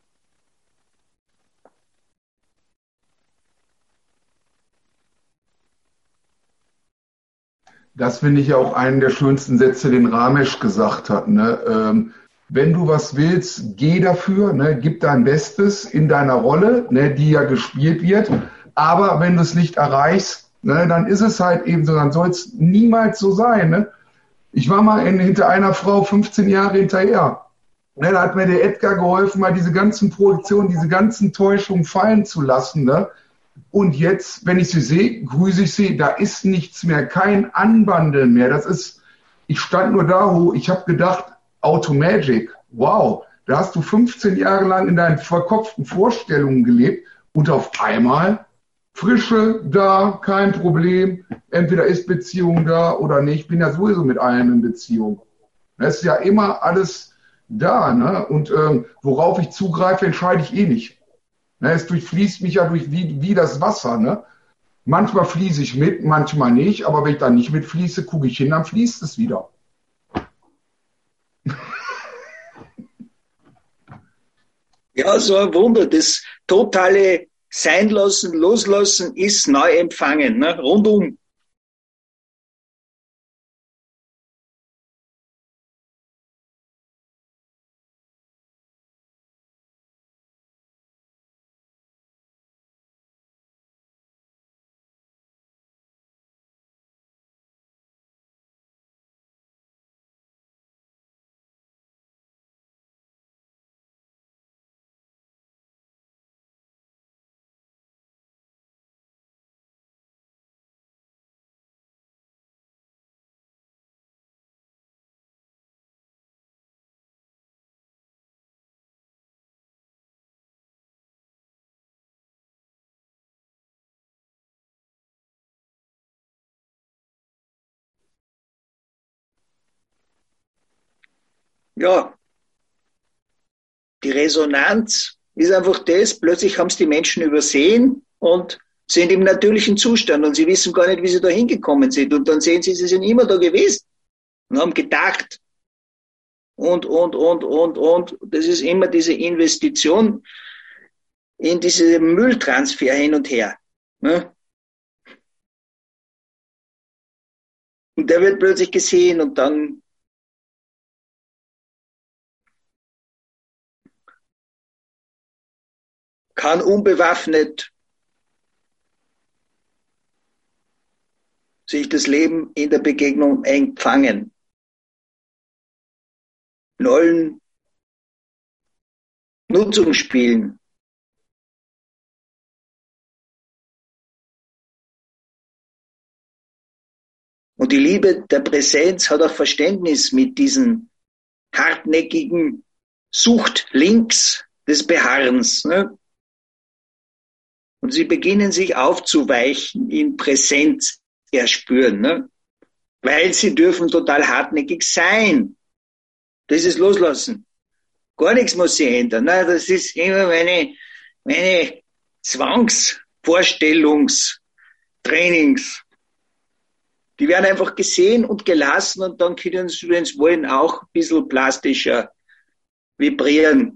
Das finde ich ja auch einen der schönsten Sätze, den Ramesh gesagt hat. Ne? Ähm, wenn du was willst, geh dafür, ne? Gib dein Bestes in deiner Rolle, ne? Die ja gespielt wird. Aber wenn du es nicht erreichst, ne? Dann ist es halt eben so, dann soll es niemals so sein. Ne? Ich war mal in, hinter einer Frau fünfzehn Jahre hinterher. Ne? Da hat mir der Edgar geholfen, mal diese ganzen Projektionen, diese ganzen Täuschungen fallen zu lassen. Ne? Und jetzt, wenn ich sie sehe, grüße ich sie, da ist nichts mehr, kein Anbandeln mehr. Das ist, ich stand nur da, wo ich habe gedacht, Automagic, wow, da hast du fünfzehn Jahre lang in deinen verkopften Vorstellungen gelebt und auf einmal Frische da, kein Problem, entweder ist Beziehung da oder nicht. Ich bin ja sowieso mit allen in Beziehung. Das ist ja immer alles da, ne? Und ähm, worauf ich zugreife, entscheide ich eh nicht. Ne, es durchfließt mich ja durch wie, wie das Wasser. Ne? Manchmal fließe ich mit, manchmal nicht, aber wenn ich da nicht mitfließe, gucke ich hin, dann fließt es wieder. Ja, so ein Wunder. Das totale Seinlassen, Loslassen ist neu empfangen, ne? Rundum. ja, die Resonanz ist einfach das, plötzlich haben es die Menschen übersehen und sind im natürlichen Zustand und sie wissen gar nicht, wie sie da hingekommen sind. Und dann sehen sie, sie sind immer da gewesen und haben gedacht. Und, und, und, und, und. Das ist immer diese Investition in diese Mülltransfer hin und her. Ne? Und der wird plötzlich gesehen und dann kann unbewaffnet sich das Leben in der Begegnung empfangen. In allen Nutzungsspielen. Und die Liebe der Präsenz hat auch Verständnis mit diesen hartnäckigen Suchtlinks des Beharrens. Ne? Und sie beginnen sich aufzuweichen in Präsenz erspüren, ne? Weil sie dürfen total hartnäckig sein. Das ist Loslassen. Gar nichts muss sich ändern. Ne? Das ist immer meine, meine Zwangsvorstellungstrainings. Die werden einfach gesehen und gelassen und dann können sie, wenn sie wollen, auch ein bisschen plastischer vibrieren.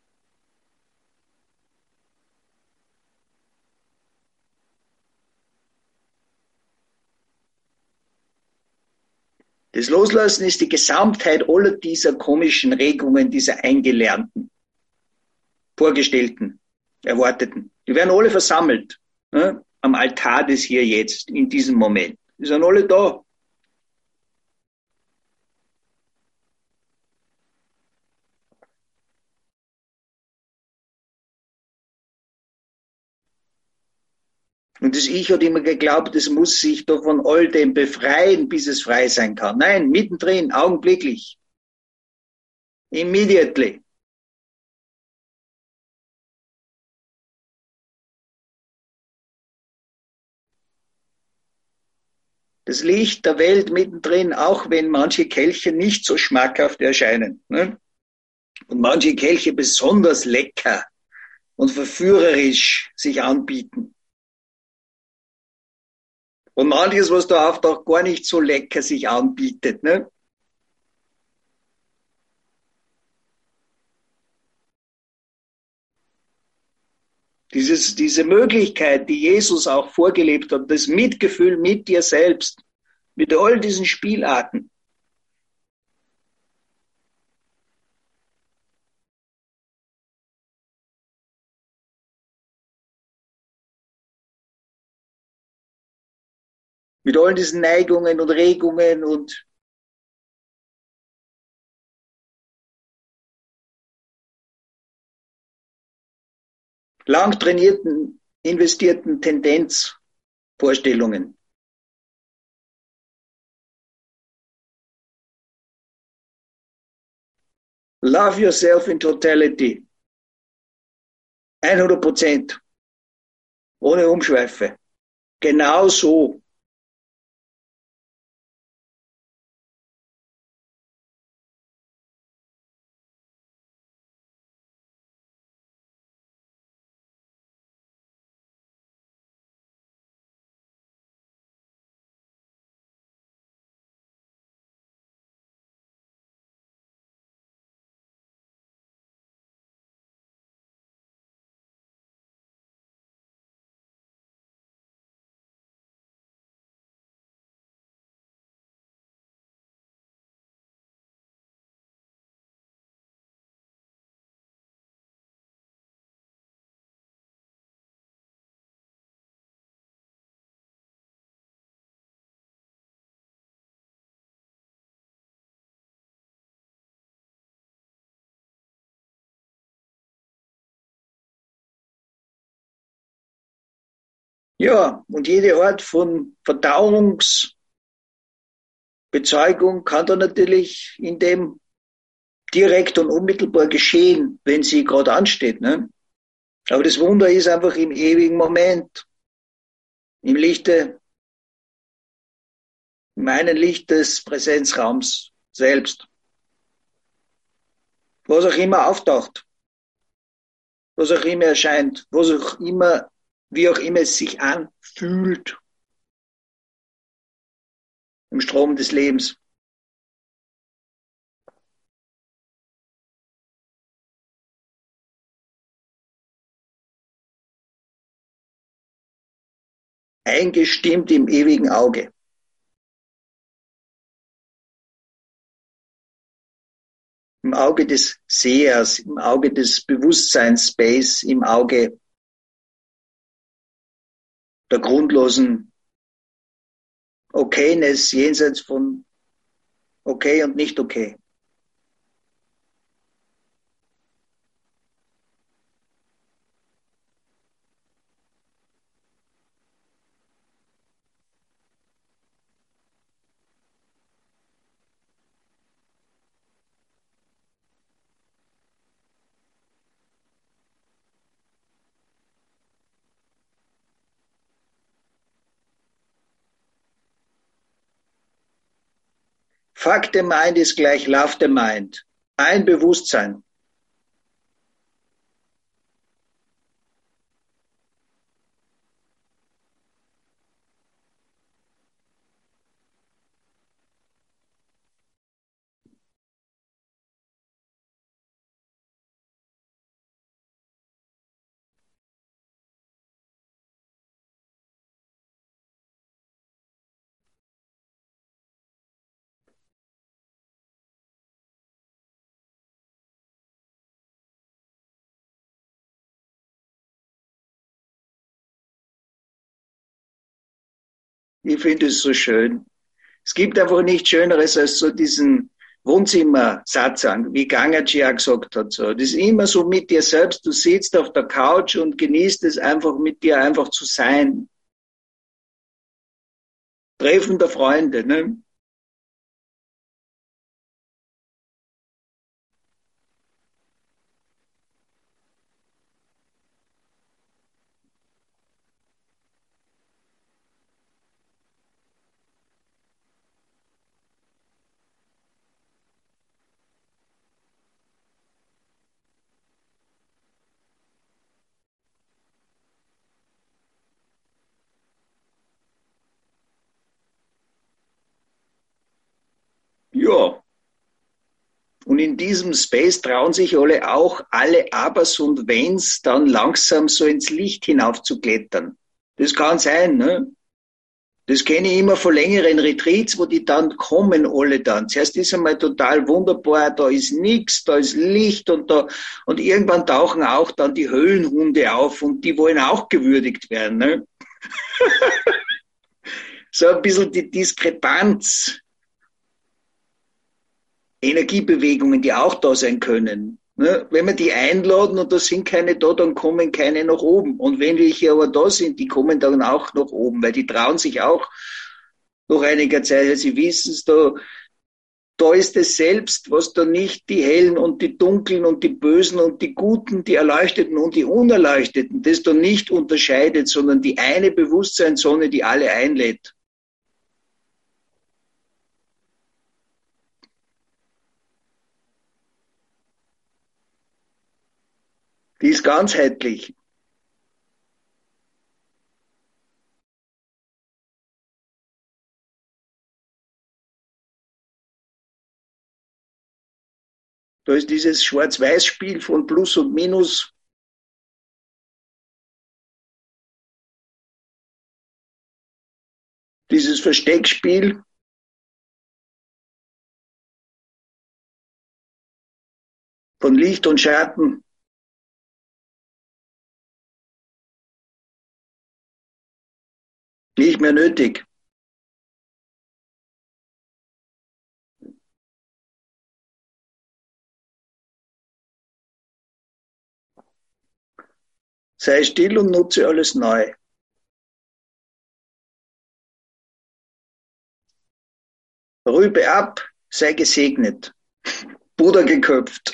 Das Loslassen ist die Gesamtheit aller dieser komischen Regungen, dieser eingelernten, vorgestellten, erwarteten. Die werden alle versammelt, ne, am Altar des Hier Jetzt, in diesem Moment. Die sind alle da. Und das Ich hat immer geglaubt, es muss sich doch von all dem befreien, bis es frei sein kann. Nein, mittendrin, augenblicklich. Immediately. Das Licht der Welt mittendrin, auch wenn manche Kelche nicht so schmackhaft erscheinen. Ne? Und manche Kelche besonders lecker und verführerisch sich anbieten. Und manches, was da auftaucht, gar nicht so lecker sich anbietet. Ne? Dieses, diese Möglichkeit, die Jesus auch vorgelebt hat, das Mitgefühl mit dir selbst, mit all diesen Spielarten. Mit all diesen Neigungen und Regungen und lang trainierten, investierten Tendenzvorstellungen. Love yourself in totality. hundert Prozent. Ohne Umschweife. Genau so. Ja, und jede Art von Verdauungsbezeugung kann da natürlich in dem direkt und unmittelbar geschehen, wenn sie gerade ansteht. Ne? Aber das Wunder ist einfach im ewigen Moment, im Lichte, im einen Licht des Präsenzraums selbst. was auch immer auftaucht, was auch immer erscheint, was auch immer, wie auch immer es sich anfühlt im Strom des Lebens. Eingestimmt im ewigen Auge. Im Auge des Sehers, im Auge des Bewusstseins-Space, im Auge der grundlosen Okayness jenseits von okay und nicht okay. Fuck the mind ist gleich love the mind. Ein Bewusstsein. Ich finde es so schön. Es gibt einfach nichts Schöneres als so diesen Wohnzimmersatz an, wie Gangaji auch gesagt hat. So. Das ist immer so mit dir selbst. Du sitzt auf der Couch und genießt es einfach mit dir einfach zu sein. Treffen der Freunde, ne? Ja. Und in diesem Space trauen sich alle auch, alle Abers und Wenns dann langsam so ins Licht hinauf zu klettern. Das kann sein, ne? Das kenne ich immer von längeren Retreats, wo die dann kommen, alle dann. Zuerst ist einmal total wunderbar, da ist nichts, da ist Licht und da, und irgendwann tauchen auch dann die Höhlenhunde auf und die wollen auch gewürdigt werden, ne? So ein bisschen die Diskrepanz. Energiebewegungen, die auch da sein können. Ne? Wenn wir die einladen und da sind keine da, dann kommen keine nach oben. Und wenn welche aber da sind, die kommen dann auch nach oben, weil die trauen sich auch nach einiger Zeit, weil sie wissen es, da, da ist es selbst, was da nicht die Hellen und die Dunklen und die Bösen und die Guten, die Erleuchteten und die Unerleuchteten, das da nicht unterscheidet, sondern die eine Bewusstseinssonne, die alle einlädt. Die ist ganzheitlich. Da ist dieses Schwarz-Weiß-Spiel von Plus und Minus. Dieses Versteckspiel. Von Licht und Schatten. Nicht mehr nötig. Sei still und nutze alles neu. Rübe ab, sei gesegnet. Buddha geköpft.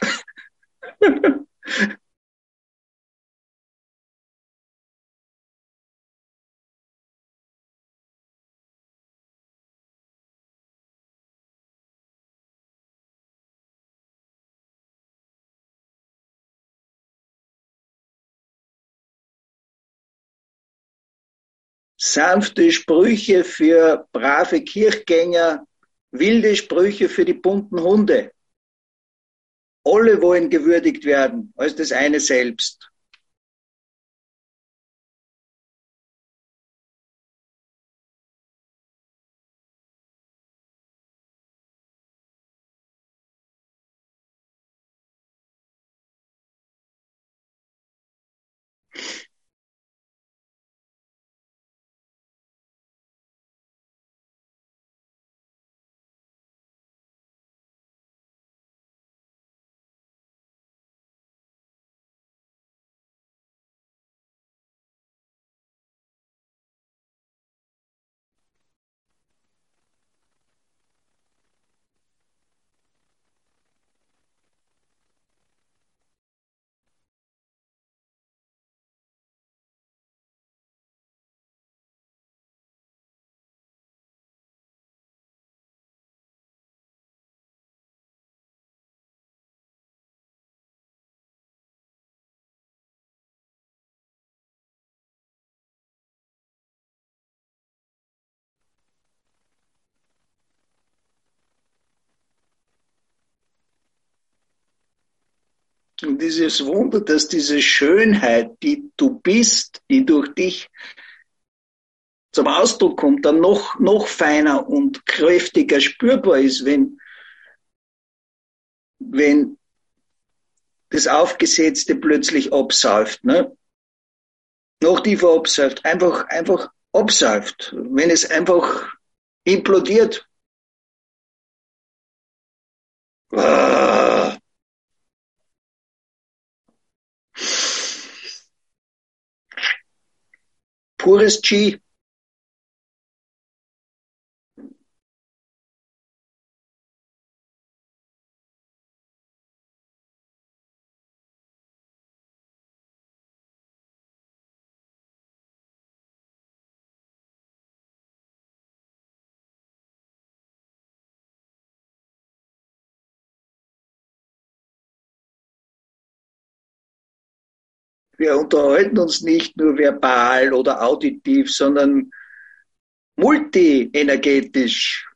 sanfte Sprüche für brave Kirchgänger, wilde Sprüche für die bunten Hunde. Alle wollen gewürdigt werden als das eine selbst. Und dieses Wunder, dass diese Schönheit, die du bist, die durch dich zum Ausdruck kommt, dann noch, noch feiner und kräftiger spürbar ist, wenn, wenn das Aufgesetzte plötzlich absäuft, ne? Noch tiefer absäuft, einfach, einfach absäuft, wenn es einfach implodiert. Ah. Pures Qi. Wir unterhalten uns nicht nur verbal oder auditiv, sondern multienergetisch.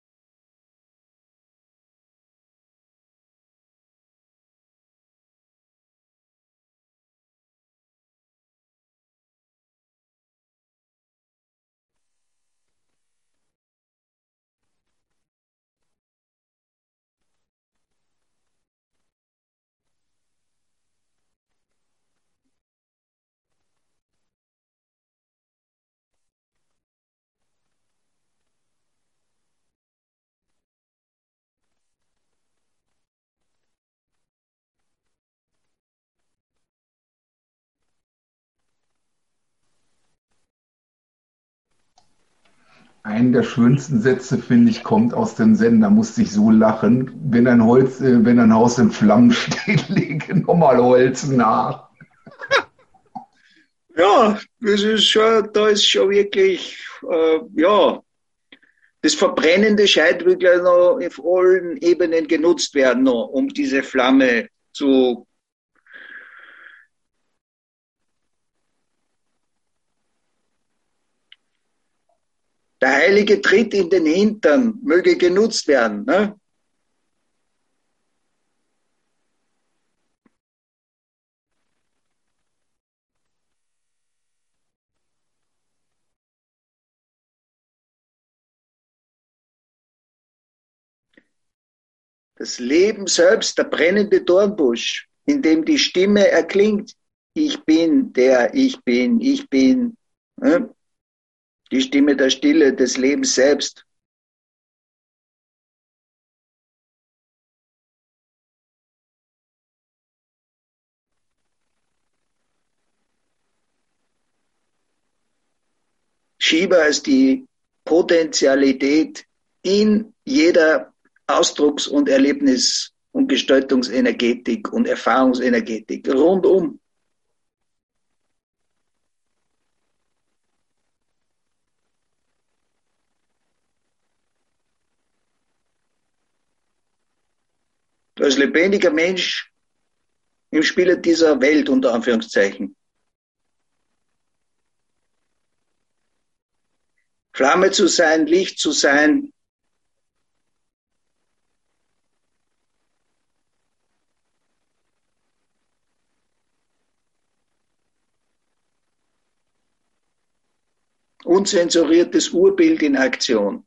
Einen der schönsten Sätze, finde ich, kommt aus dem Zen. Da musste ich so lachen. Wenn ein Holz, äh, wenn ein Haus in Flammen steht, lege nochmal Holz nach. Ja, das ist schon, da ist schon wirklich, äh, ja, das Verbrennende scheint wirklich noch auf allen Ebenen genutzt werden, noch, um diese Flamme zu Der heilige Tritt in den Hintern möge genutzt werden. Ne? Das Leben selbst, der brennende Dornbusch, in dem die Stimme erklingt, ich bin der, ich bin, ich bin. Ne? Die Stimme der Stille, des Lebens selbst. Shiva ist die Potentialität in jeder Ausdrucks- und Erlebnis- und Gestaltungsenergetik und Erfahrungsenergetik rundum. Als lebendiger Mensch im Spiel dieser Welt, unter Anführungszeichen. Flamme zu sein, Licht zu sein. Unzensuriertes Urbild in Aktion.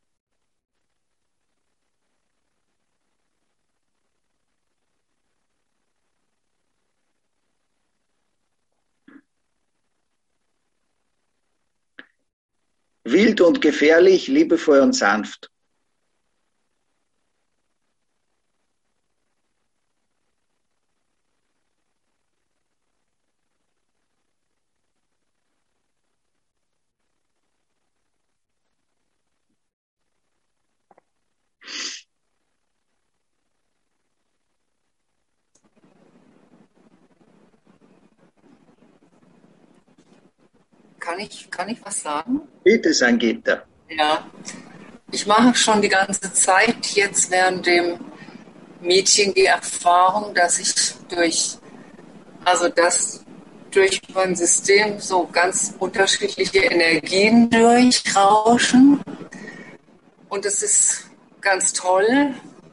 Wild und gefährlich, liebevoll und sanft. Kann ich, kann ich was sagen? Bitte, Sangeeta. Ja, ich mache schon die ganze Zeit jetzt während dem Meeting die Erfahrung, dass ich durch, also dass durch mein System so ganz unterschiedliche Energien durchrauschen. Und es ist ganz toll.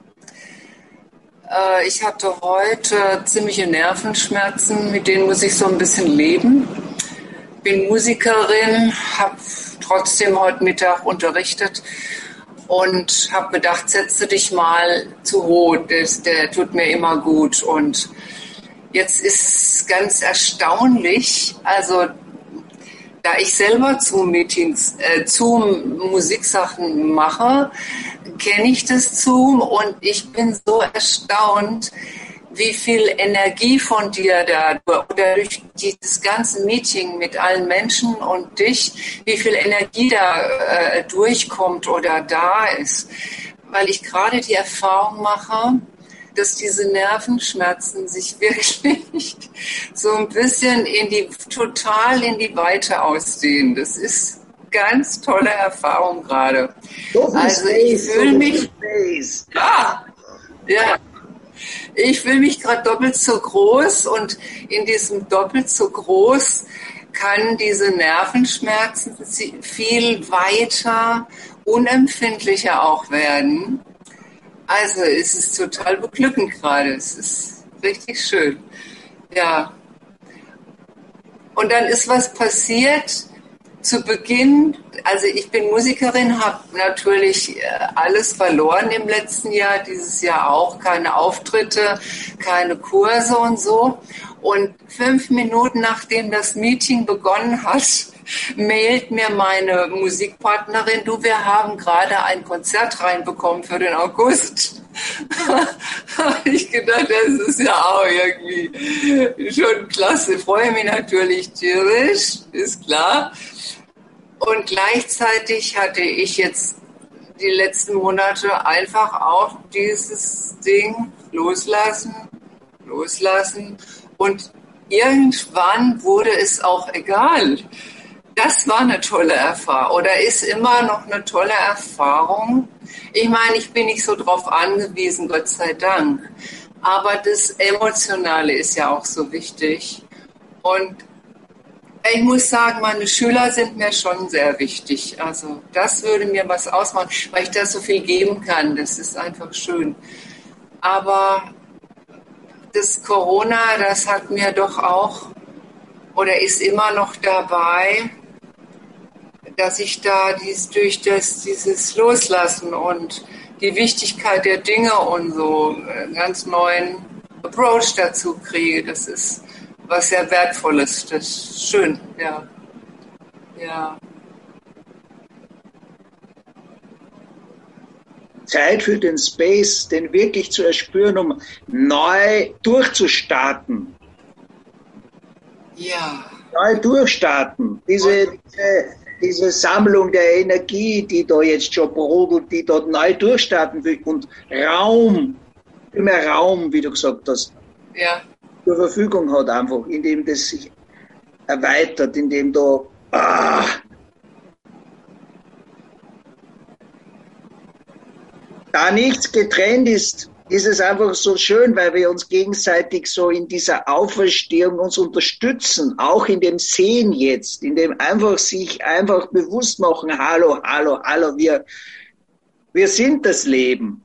Äh, ich hatte heute ziemliche Nervenschmerzen, mit denen muss ich so ein bisschen leben. Bin Musikerin, habe trotzdem heute Mittag unterrichtet und habe gedacht, setze dich mal zu Rot, der, der tut mir immer gut. Und jetzt ist ganz erstaunlich, also da ich selber Zoom-Meetings, äh, Zoom-Musiksachen mache, kenne ich das Zoom und ich bin so erstaunt, wie viel Energie von dir da, oder durch dieses ganze Meeting mit allen Menschen und dich, wie viel Energie da äh, durchkommt oder da ist. Weil ich gerade die Erfahrung mache, dass diese Nervenschmerzen sich wirklich so ein bisschen in die, total in die Weite ausdehnen. Das ist ganz tolle Erfahrung gerade. Also ich fühle mich, ja, ja. Ich fühle mich gerade doppelt so groß und in diesem doppelt so groß kann diese Nervenschmerzen viel weiter, unempfindlicher auch werden. Also es ist total beglückend gerade. Es ist richtig schön. Ja. Und dann ist was passiert. Zu Beginn, also ich bin Musikerin, habe natürlich alles verloren im letzten Jahr, dieses Jahr auch, keine Auftritte, keine Kurse und so. Und fünf Minuten nachdem das Meeting begonnen hat, mailt mir meine Musikpartnerin, du, wir haben gerade ein Konzert reinbekommen für den August. Habe ich gedacht, das ist ja auch irgendwie schon klasse. Ich freue mich natürlich tierisch, ist klar. Und gleichzeitig hatte ich jetzt die letzten Monate einfach auch dieses Ding loslassen, loslassen. Und irgendwann wurde es auch egal. Das war eine tolle Erfahrung oder ist immer noch eine tolle Erfahrung. Ich meine, ich bin nicht so drauf angewiesen, Gott sei Dank. Aber das Emotionale ist ja auch so wichtig. Und ich muss sagen, meine Schüler sind mir schon sehr wichtig. Also das würde mir was ausmachen, weil ich da so viel geben kann. Das ist einfach schön. Aber das Corona, das hat mir doch auch oder ist immer noch dabei, dass ich da dies, durch das, dieses Loslassen und die Wichtigkeit der Dinge und so einen ganz neuen Approach dazu kriege. Das ist was sehr Wertvolles. Das ist schön, ja. Ja. Zeit für den Space, den wirklich zu erspüren, um neu durchzustarten. Ja. Neu durchstarten. Diese, diese, diese Sammlung der Energie, die da jetzt schon brodelt, die dort neu durchstarten will und Raum, immer Raum, wie du gesagt hast. Ja. Zur Verfügung hat einfach, indem das sich erweitert, indem da ah, da nichts getrennt ist, ist es einfach so schön, weil wir uns gegenseitig so in dieser Auferstehung uns unterstützen, auch in dem Sehen jetzt, in dem einfach sich einfach bewusst machen, hallo, hallo, hallo, wir, wir sind das Leben.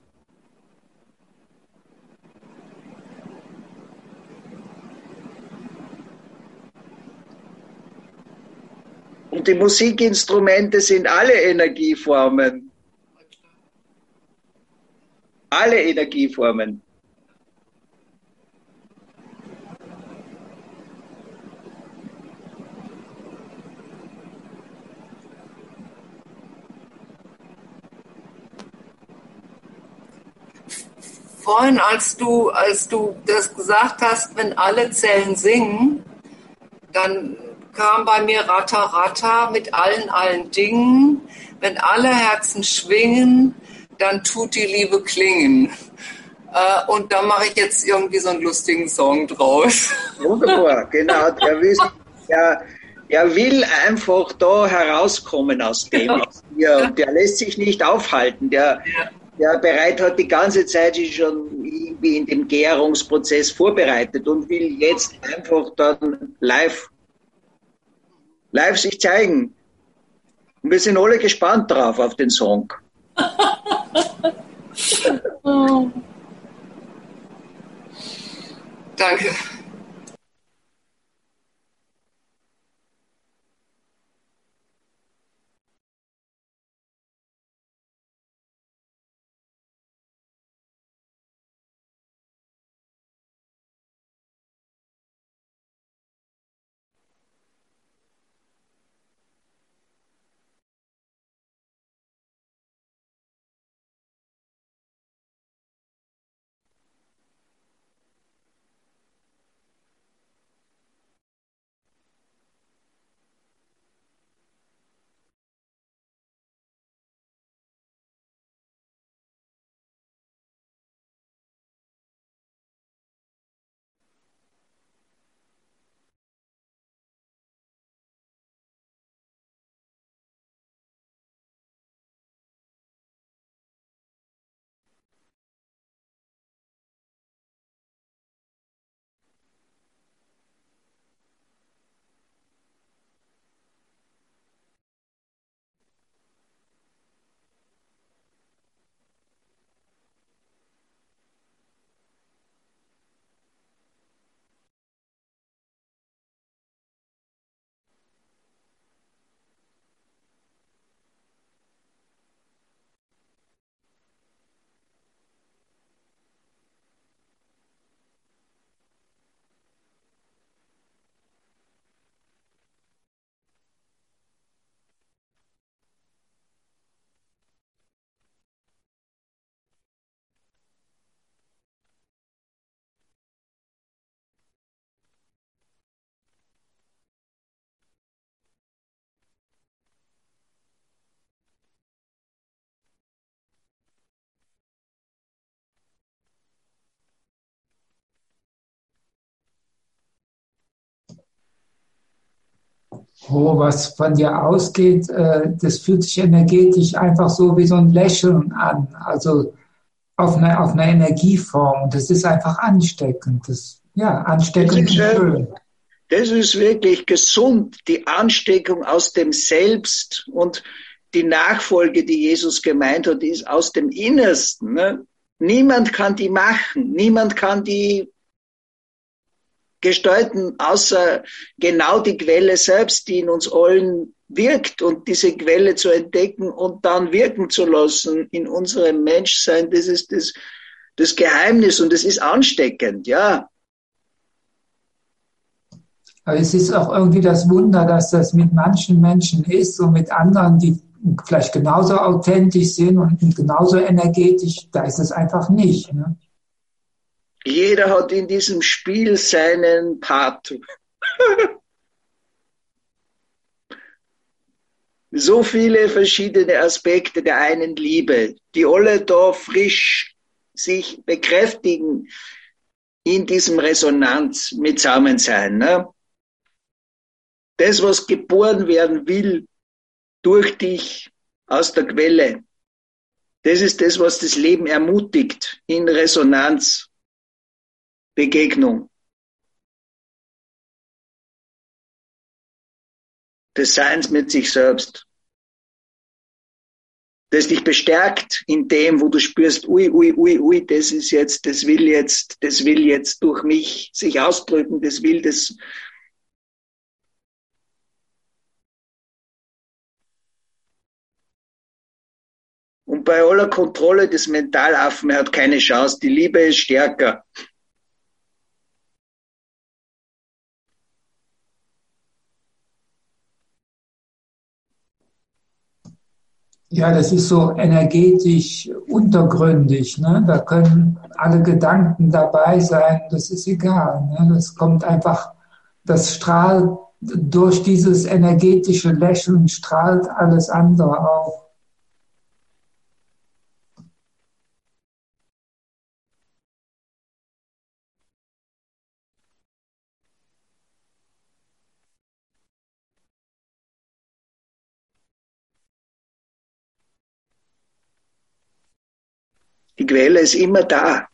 Und die Musikinstrumente sind alle Energieformen. Alle Energieformen. Vorhin, als du, als du das gesagt hast, wenn alle Zellen singen, dann kam bei mir Ratter, Ratter mit allen, allen Dingen. Wenn alle Herzen schwingen, dann tut die Liebe klingen. Äh, und da mache ich jetzt irgendwie so einen lustigen Song draus. Wunderbar, genau. Der will, der, der will einfach da herauskommen aus dem. Ja. Der, der lässt sich nicht aufhalten. Der, der bereit hat die ganze Zeit sich schon irgendwie in dem Gärungsprozess vorbereitet und will jetzt einfach dann live, live sich zeigen. Und wir sind alle gespannt drauf auf den Song. Oh. Danke. Oh, was von dir ausgeht, äh, das fühlt sich energetisch einfach so wie so ein Lächeln an, also auf einer, auf einer Energieform. Das ist einfach ansteckend. Das, ja, ansteckend und schön. Das ist wirklich gesund, die Ansteckung aus dem Selbst und die Nachfolge, die Jesus gemeint hat, ist aus dem Innersten. Ne? Niemand kann die machen, niemand kann die gestalten, außer genau die Quelle selbst, die in uns allen wirkt, und diese Quelle zu entdecken und dann wirken zu lassen in unserem Menschsein, das ist das, das Geheimnis, und es ist ansteckend, ja. Aber es ist auch irgendwie das Wunder, dass das mit manchen Menschen ist und mit anderen, die vielleicht genauso authentisch sind und genauso energetisch, da ist es einfach nicht. Ne? Jeder hat in diesem Spiel seinen Part. So viele verschiedene Aspekte der einen Liebe, die alle da frisch sich bekräftigen in diesem Resonanz mit Zusammensein. Ne? Das, was geboren werden will durch dich aus der Quelle, Das ist das, was das Leben ermutigt in Resonanz, Begegnung. Des Seins mit sich selbst. Das dich bestärkt in dem, wo du spürst, ui, ui, ui, ui, das ist jetzt, das will jetzt, das will jetzt durch mich sich ausdrücken, das will das. Und bei aller Kontrolle des Mentalaffen, er hat keine Chance, die Liebe ist stärker. Ja, das ist so energetisch untergründig, ne? Da können alle Gedanken dabei sein, das ist egal, ne? Das kommt einfach, das strahlt durch dieses energetische Lächeln, strahlt alles andere auf. Die Quelle ist immer da.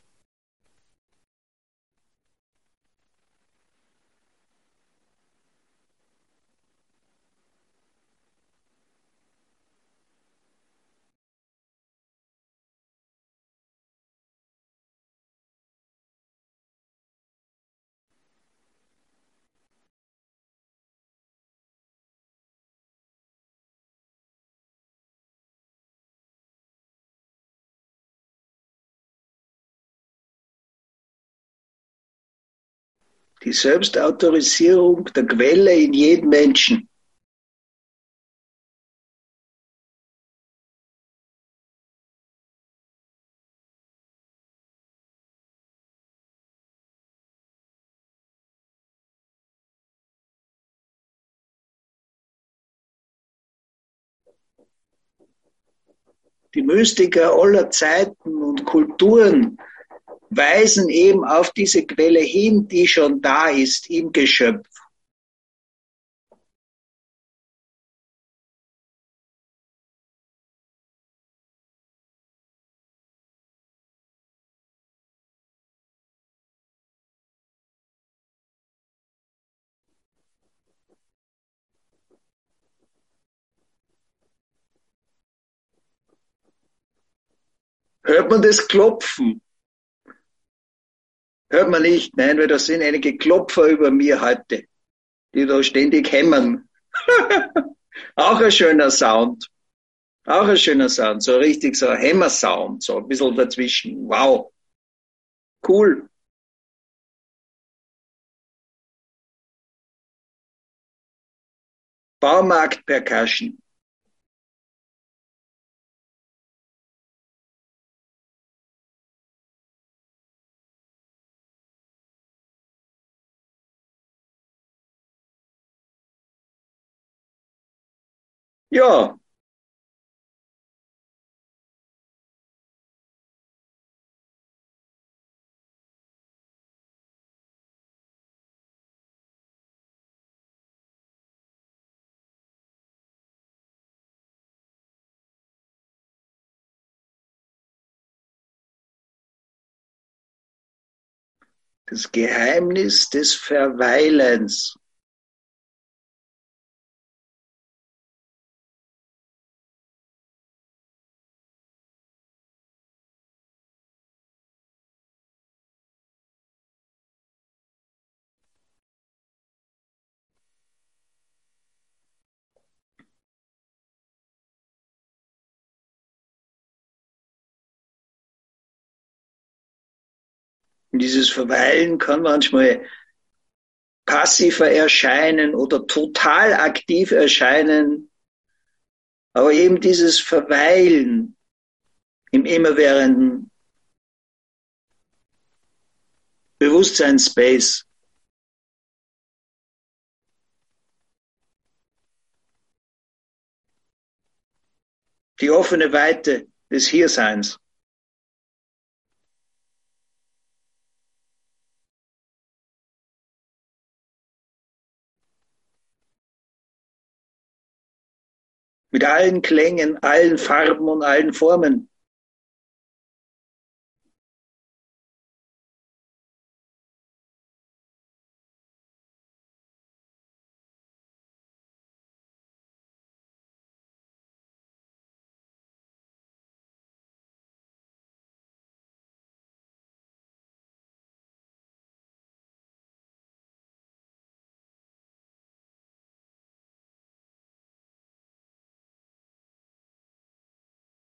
Die Selbstautorisierung der Quelle in jedem Menschen. Die Mystiker aller Zeiten und Kulturen weisen eben auf diese Quelle hin, die schon da ist im Geschöpf. Hört man das Klopfen? Hört man nicht, nein, weil da sind einige Klopfer über mir heute, die da ständig hämmern. Auch ein schöner Sound. Auch ein schöner Sound, so richtig so ein Hämmer-Sound, so ein bisschen dazwischen. Wow. Cool. Baumarkt-Percussion. Ja. Das Geheimnis des Verweilens. Und dieses Verweilen kann manchmal passiver erscheinen oder total aktiv erscheinen. Aber eben dieses Verweilen im immerwährenden Bewusstseinsspace. Die offene Weite des Hierseins. Mit allen Klängen, allen Farben und allen Formen.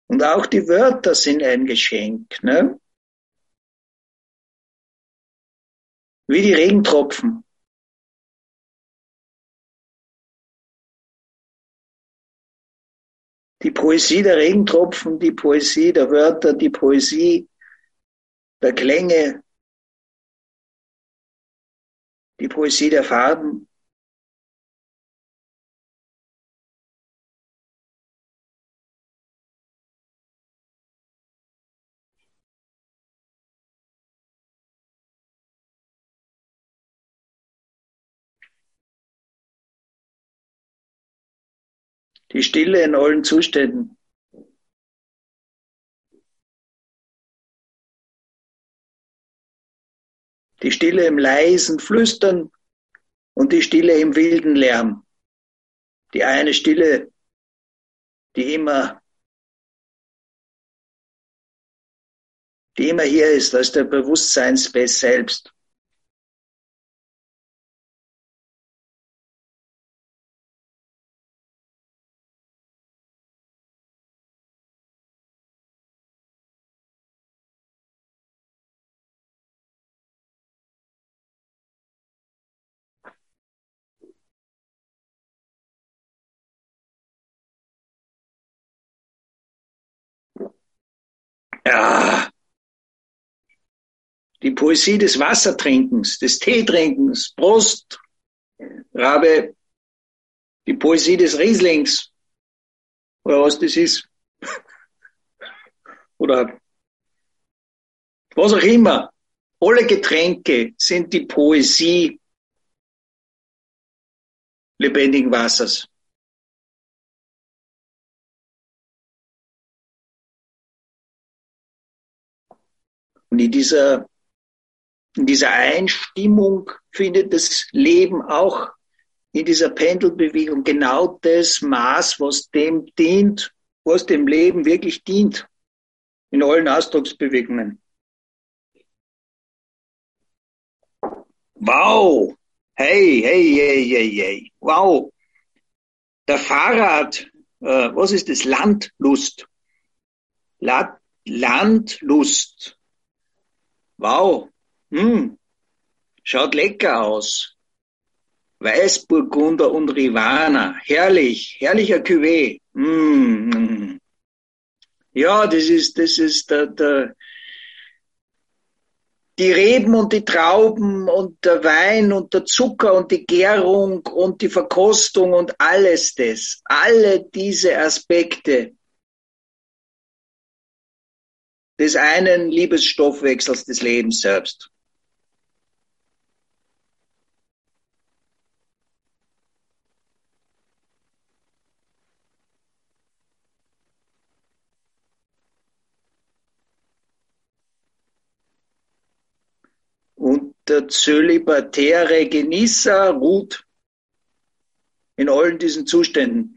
Und auch die Wörter sind ein Geschenk, ne? Wie die Regentropfen. Die Poesie der Regentropfen, die Poesie der Wörter, die Poesie der Klänge, die Poesie der Farben. Die Stille in allen Zuständen. Die Stille im leisen Flüstern und die Stille im wilden Lärm. Die eine Stille, die immer, die immer hier ist, als der Bewusstseinsbest selbst. Ja, die Poesie des Wassertrinkens, des Teetrinkens, Prost, Rabe, die Poesie des Rieslings, oder was das ist, oder was auch immer. Alle Getränke sind die Poesie lebendigen Wassers. Und in dieser, in dieser Einstimmung findet das Leben auch in dieser Pendelbewegung genau das Maß, was dem dient, was dem Leben wirklich dient, in allen Ausdrucksbewegungen. Wow! Hey, hey, hey, hey, hey! Wow! Der Fahrrad, äh, was ist das? Landlust. La Landlust. Wow, hm, schaut lecker aus. Weißburgunder und Rivana, herrlich, herrlicher Cuvée. Hm. Ja, das ist, das ist der, der, die Reben und die Trauben und der Wein und der Zucker und die Gärung und die Verkostung und alles das, alle diese Aspekte des einen Liebesstoffwechsels des Lebens selbst. Und der zölibatäre Genießer ruht in allen diesen Zuständen.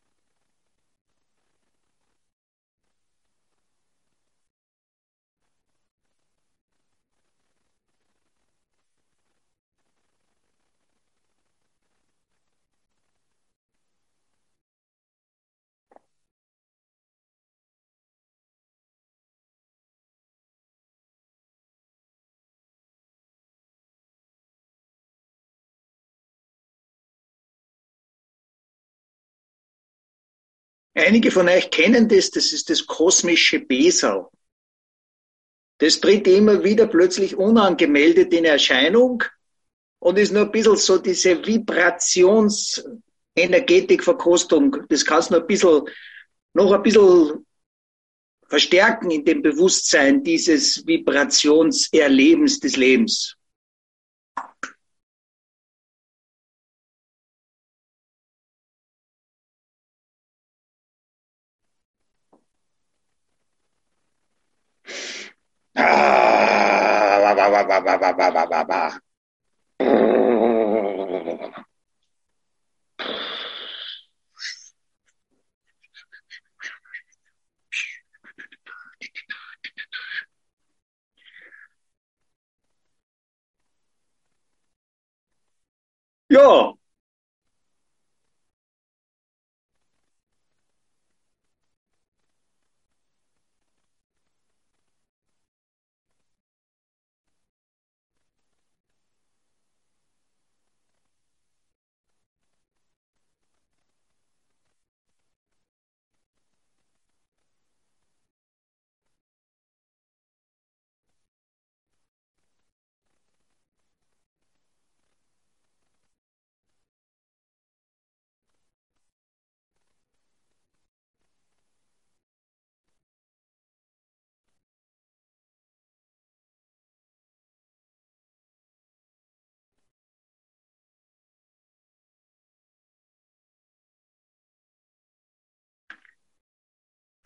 Einige von euch kennen das, das ist das kosmische Besal. Das tritt immer wieder plötzlich unangemeldet in Erscheinung und ist nur ein bisschen so diese Vibrationsenergetikverkostung. Das kannst du noch ein bisschen, noch ein bisschen verstärken in dem Bewusstsein dieses Vibrationserlebens des Lebens. Ja.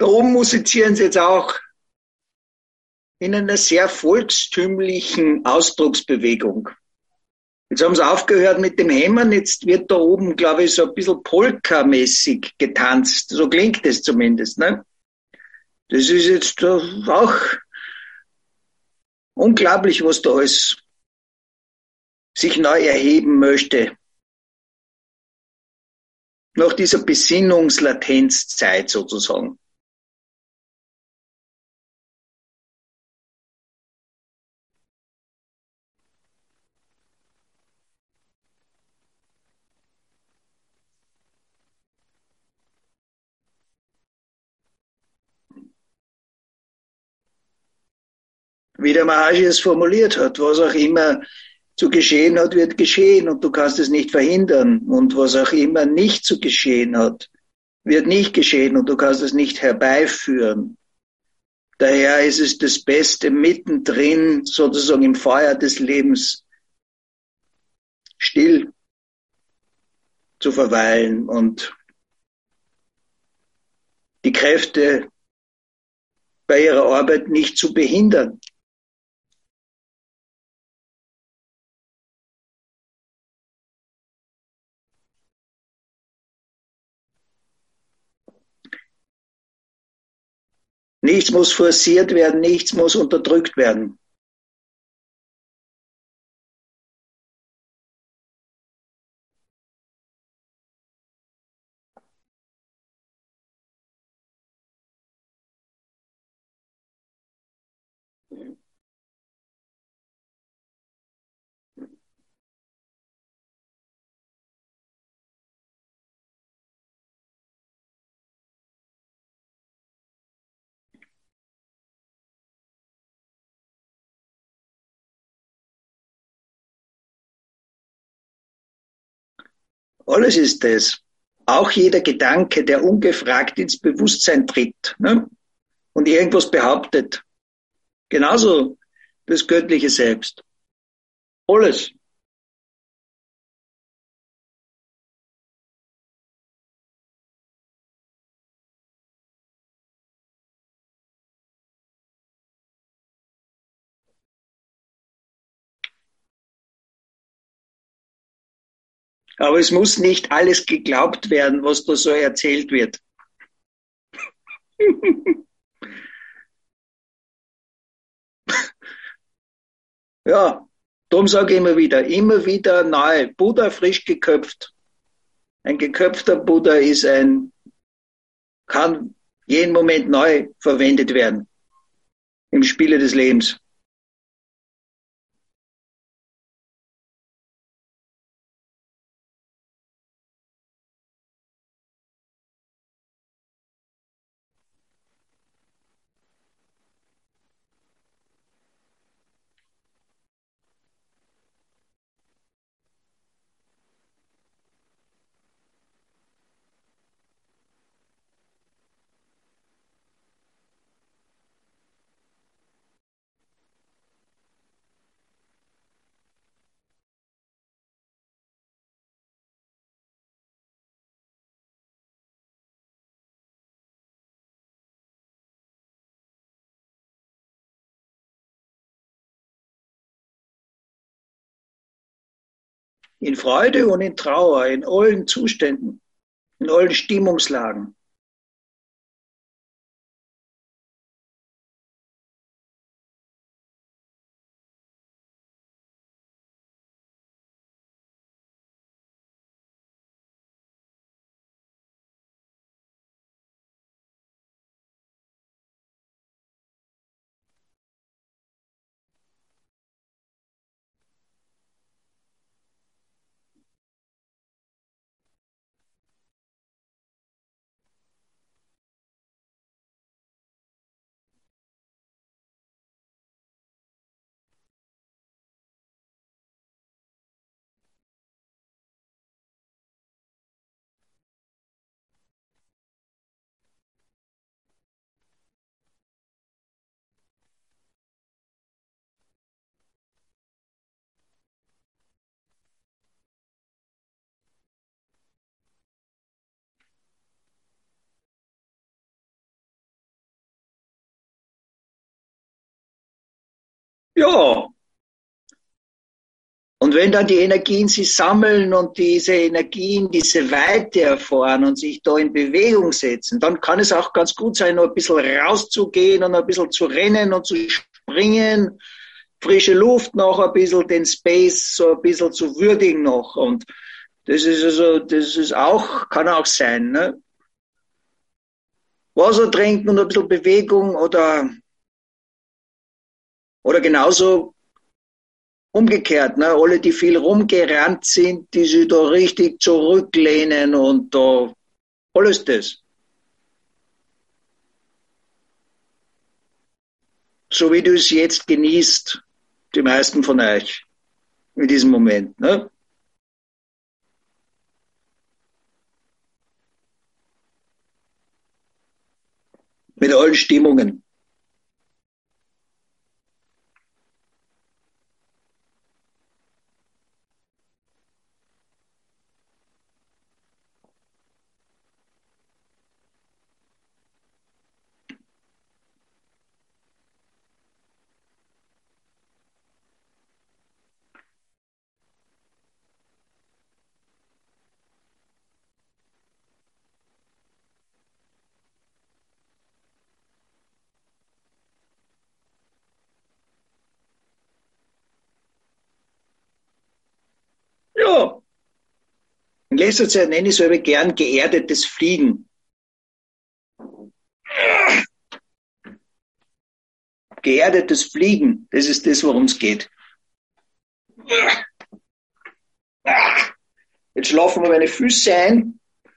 Da oben musizieren sie jetzt auch in einer sehr volkstümlichen Ausdrucksbewegung. Jetzt haben sie aufgehört mit dem Hämmern, jetzt wird da oben, glaube ich, so ein bisschen Polka-mäßig getanzt. So klingt es zumindest, ne? Das ist jetzt auch unglaublich, was da alles sich neu erheben möchte. Nach dieser Besinnungslatenzzeit sozusagen. Wie der Maharaji es formuliert hat, was auch immer zu geschehen hat, wird geschehen und du kannst es nicht verhindern. Und was auch immer nicht zu geschehen hat, wird nicht geschehen und du kannst es nicht herbeiführen. Daher ist es das Beste, mittendrin, sozusagen im Feuer des Lebens, still zu verweilen und die Kräfte bei ihrer Arbeit nicht zu behindern. Nichts muss forciert werden, nichts muss unterdrückt werden. Alles ist es. Auch jeder Gedanke, der ungefragt ins Bewusstsein tritt, ne? Und irgendwas behauptet. Genauso das göttliche Selbst. Alles. Aber es muss nicht alles geglaubt werden, was da so erzählt wird. Ja, darum sage ich immer wieder, immer wieder neu. Buddha frisch geköpft. Ein geköpfter Buddha ist ein, kann jeden Moment neu verwendet werden. Im Spiele des Lebens. In Freude und in Trauer, in allen Zuständen, in allen Stimmungslagen. Ja. Und wenn dann die Energien sich sammeln und diese Energien diese Weite erfahren und sich da in Bewegung setzen, dann kann es auch ganz gut sein, noch ein bisschen rauszugehen und ein bisschen zu rennen und zu springen, frische Luft noch ein bisschen, den Space so ein bisschen zu würdigen noch. Und das ist also, das ist auch, kann auch sein, ne? Wasser trinken und ein bisschen Bewegung oder, oder genauso umgekehrt, ne? Alle, die viel rumgerannt sind, die sich da richtig zurücklehnen und da, alles das. So wie du es jetzt genießt, die meisten von euch, in diesem Moment, ne? Mit allen Stimmungen. Ja, in letzter Zeit nenne ich es aber gern geerdetes Fliegen. Geerdetes Fliegen, das ist das, worum es geht. Jetzt schlafen wir meine Füße ein.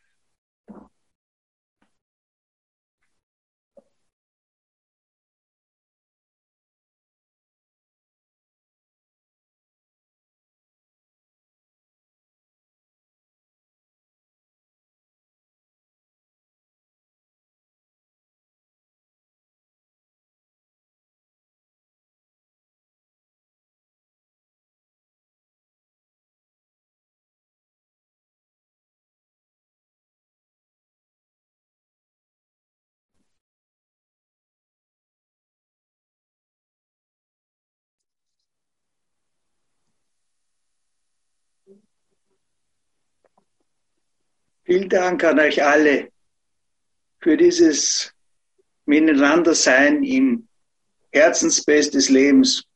Vielen Dank an euch alle für dieses Miteinandersein im Herzensbest des Lebens.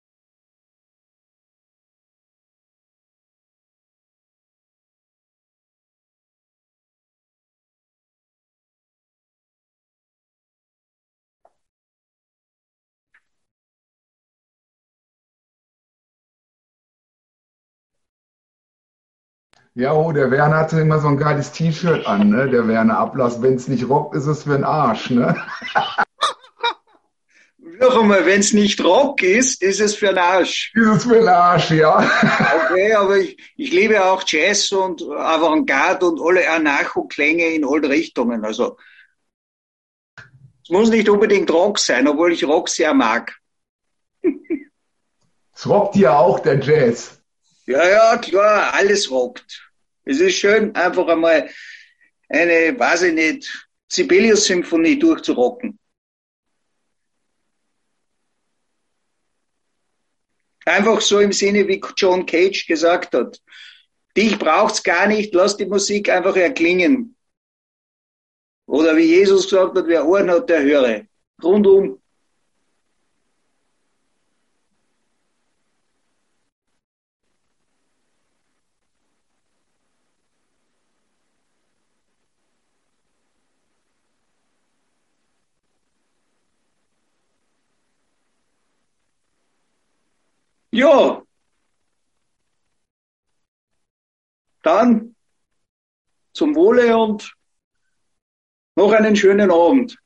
Ja, oh, der Werner hatte immer so ein geiles T-Shirt an, ne? Der Werner Ablass. Wenn es nicht rockt, ist es für den Arsch, ne? Noch einmal, wenn es nicht Rock ist, ist es für den Arsch. Ist es für den Arsch, ja. Okay, aber ich, ich liebe auch Jazz und Avantgarde und alle Anarcho-Klänge in alle Richtungen. Also es muss nicht unbedingt Rock sein, obwohl ich Rock sehr mag. Es rockt ja auch, der Jazz. Ja, ja, klar, alles rockt. Es ist schön, einfach einmal eine, weiß ich nicht, Sibelius-Symphonie durchzurocken. Einfach so im Sinne, wie John Cage gesagt hat. Dich braucht's gar nicht, lass die Musik einfach erklingen. Oder wie Jesus gesagt hat, wer Ohren hat, der höre. Rundum. Ja, dann zum Wohle und noch einen schönen Abend.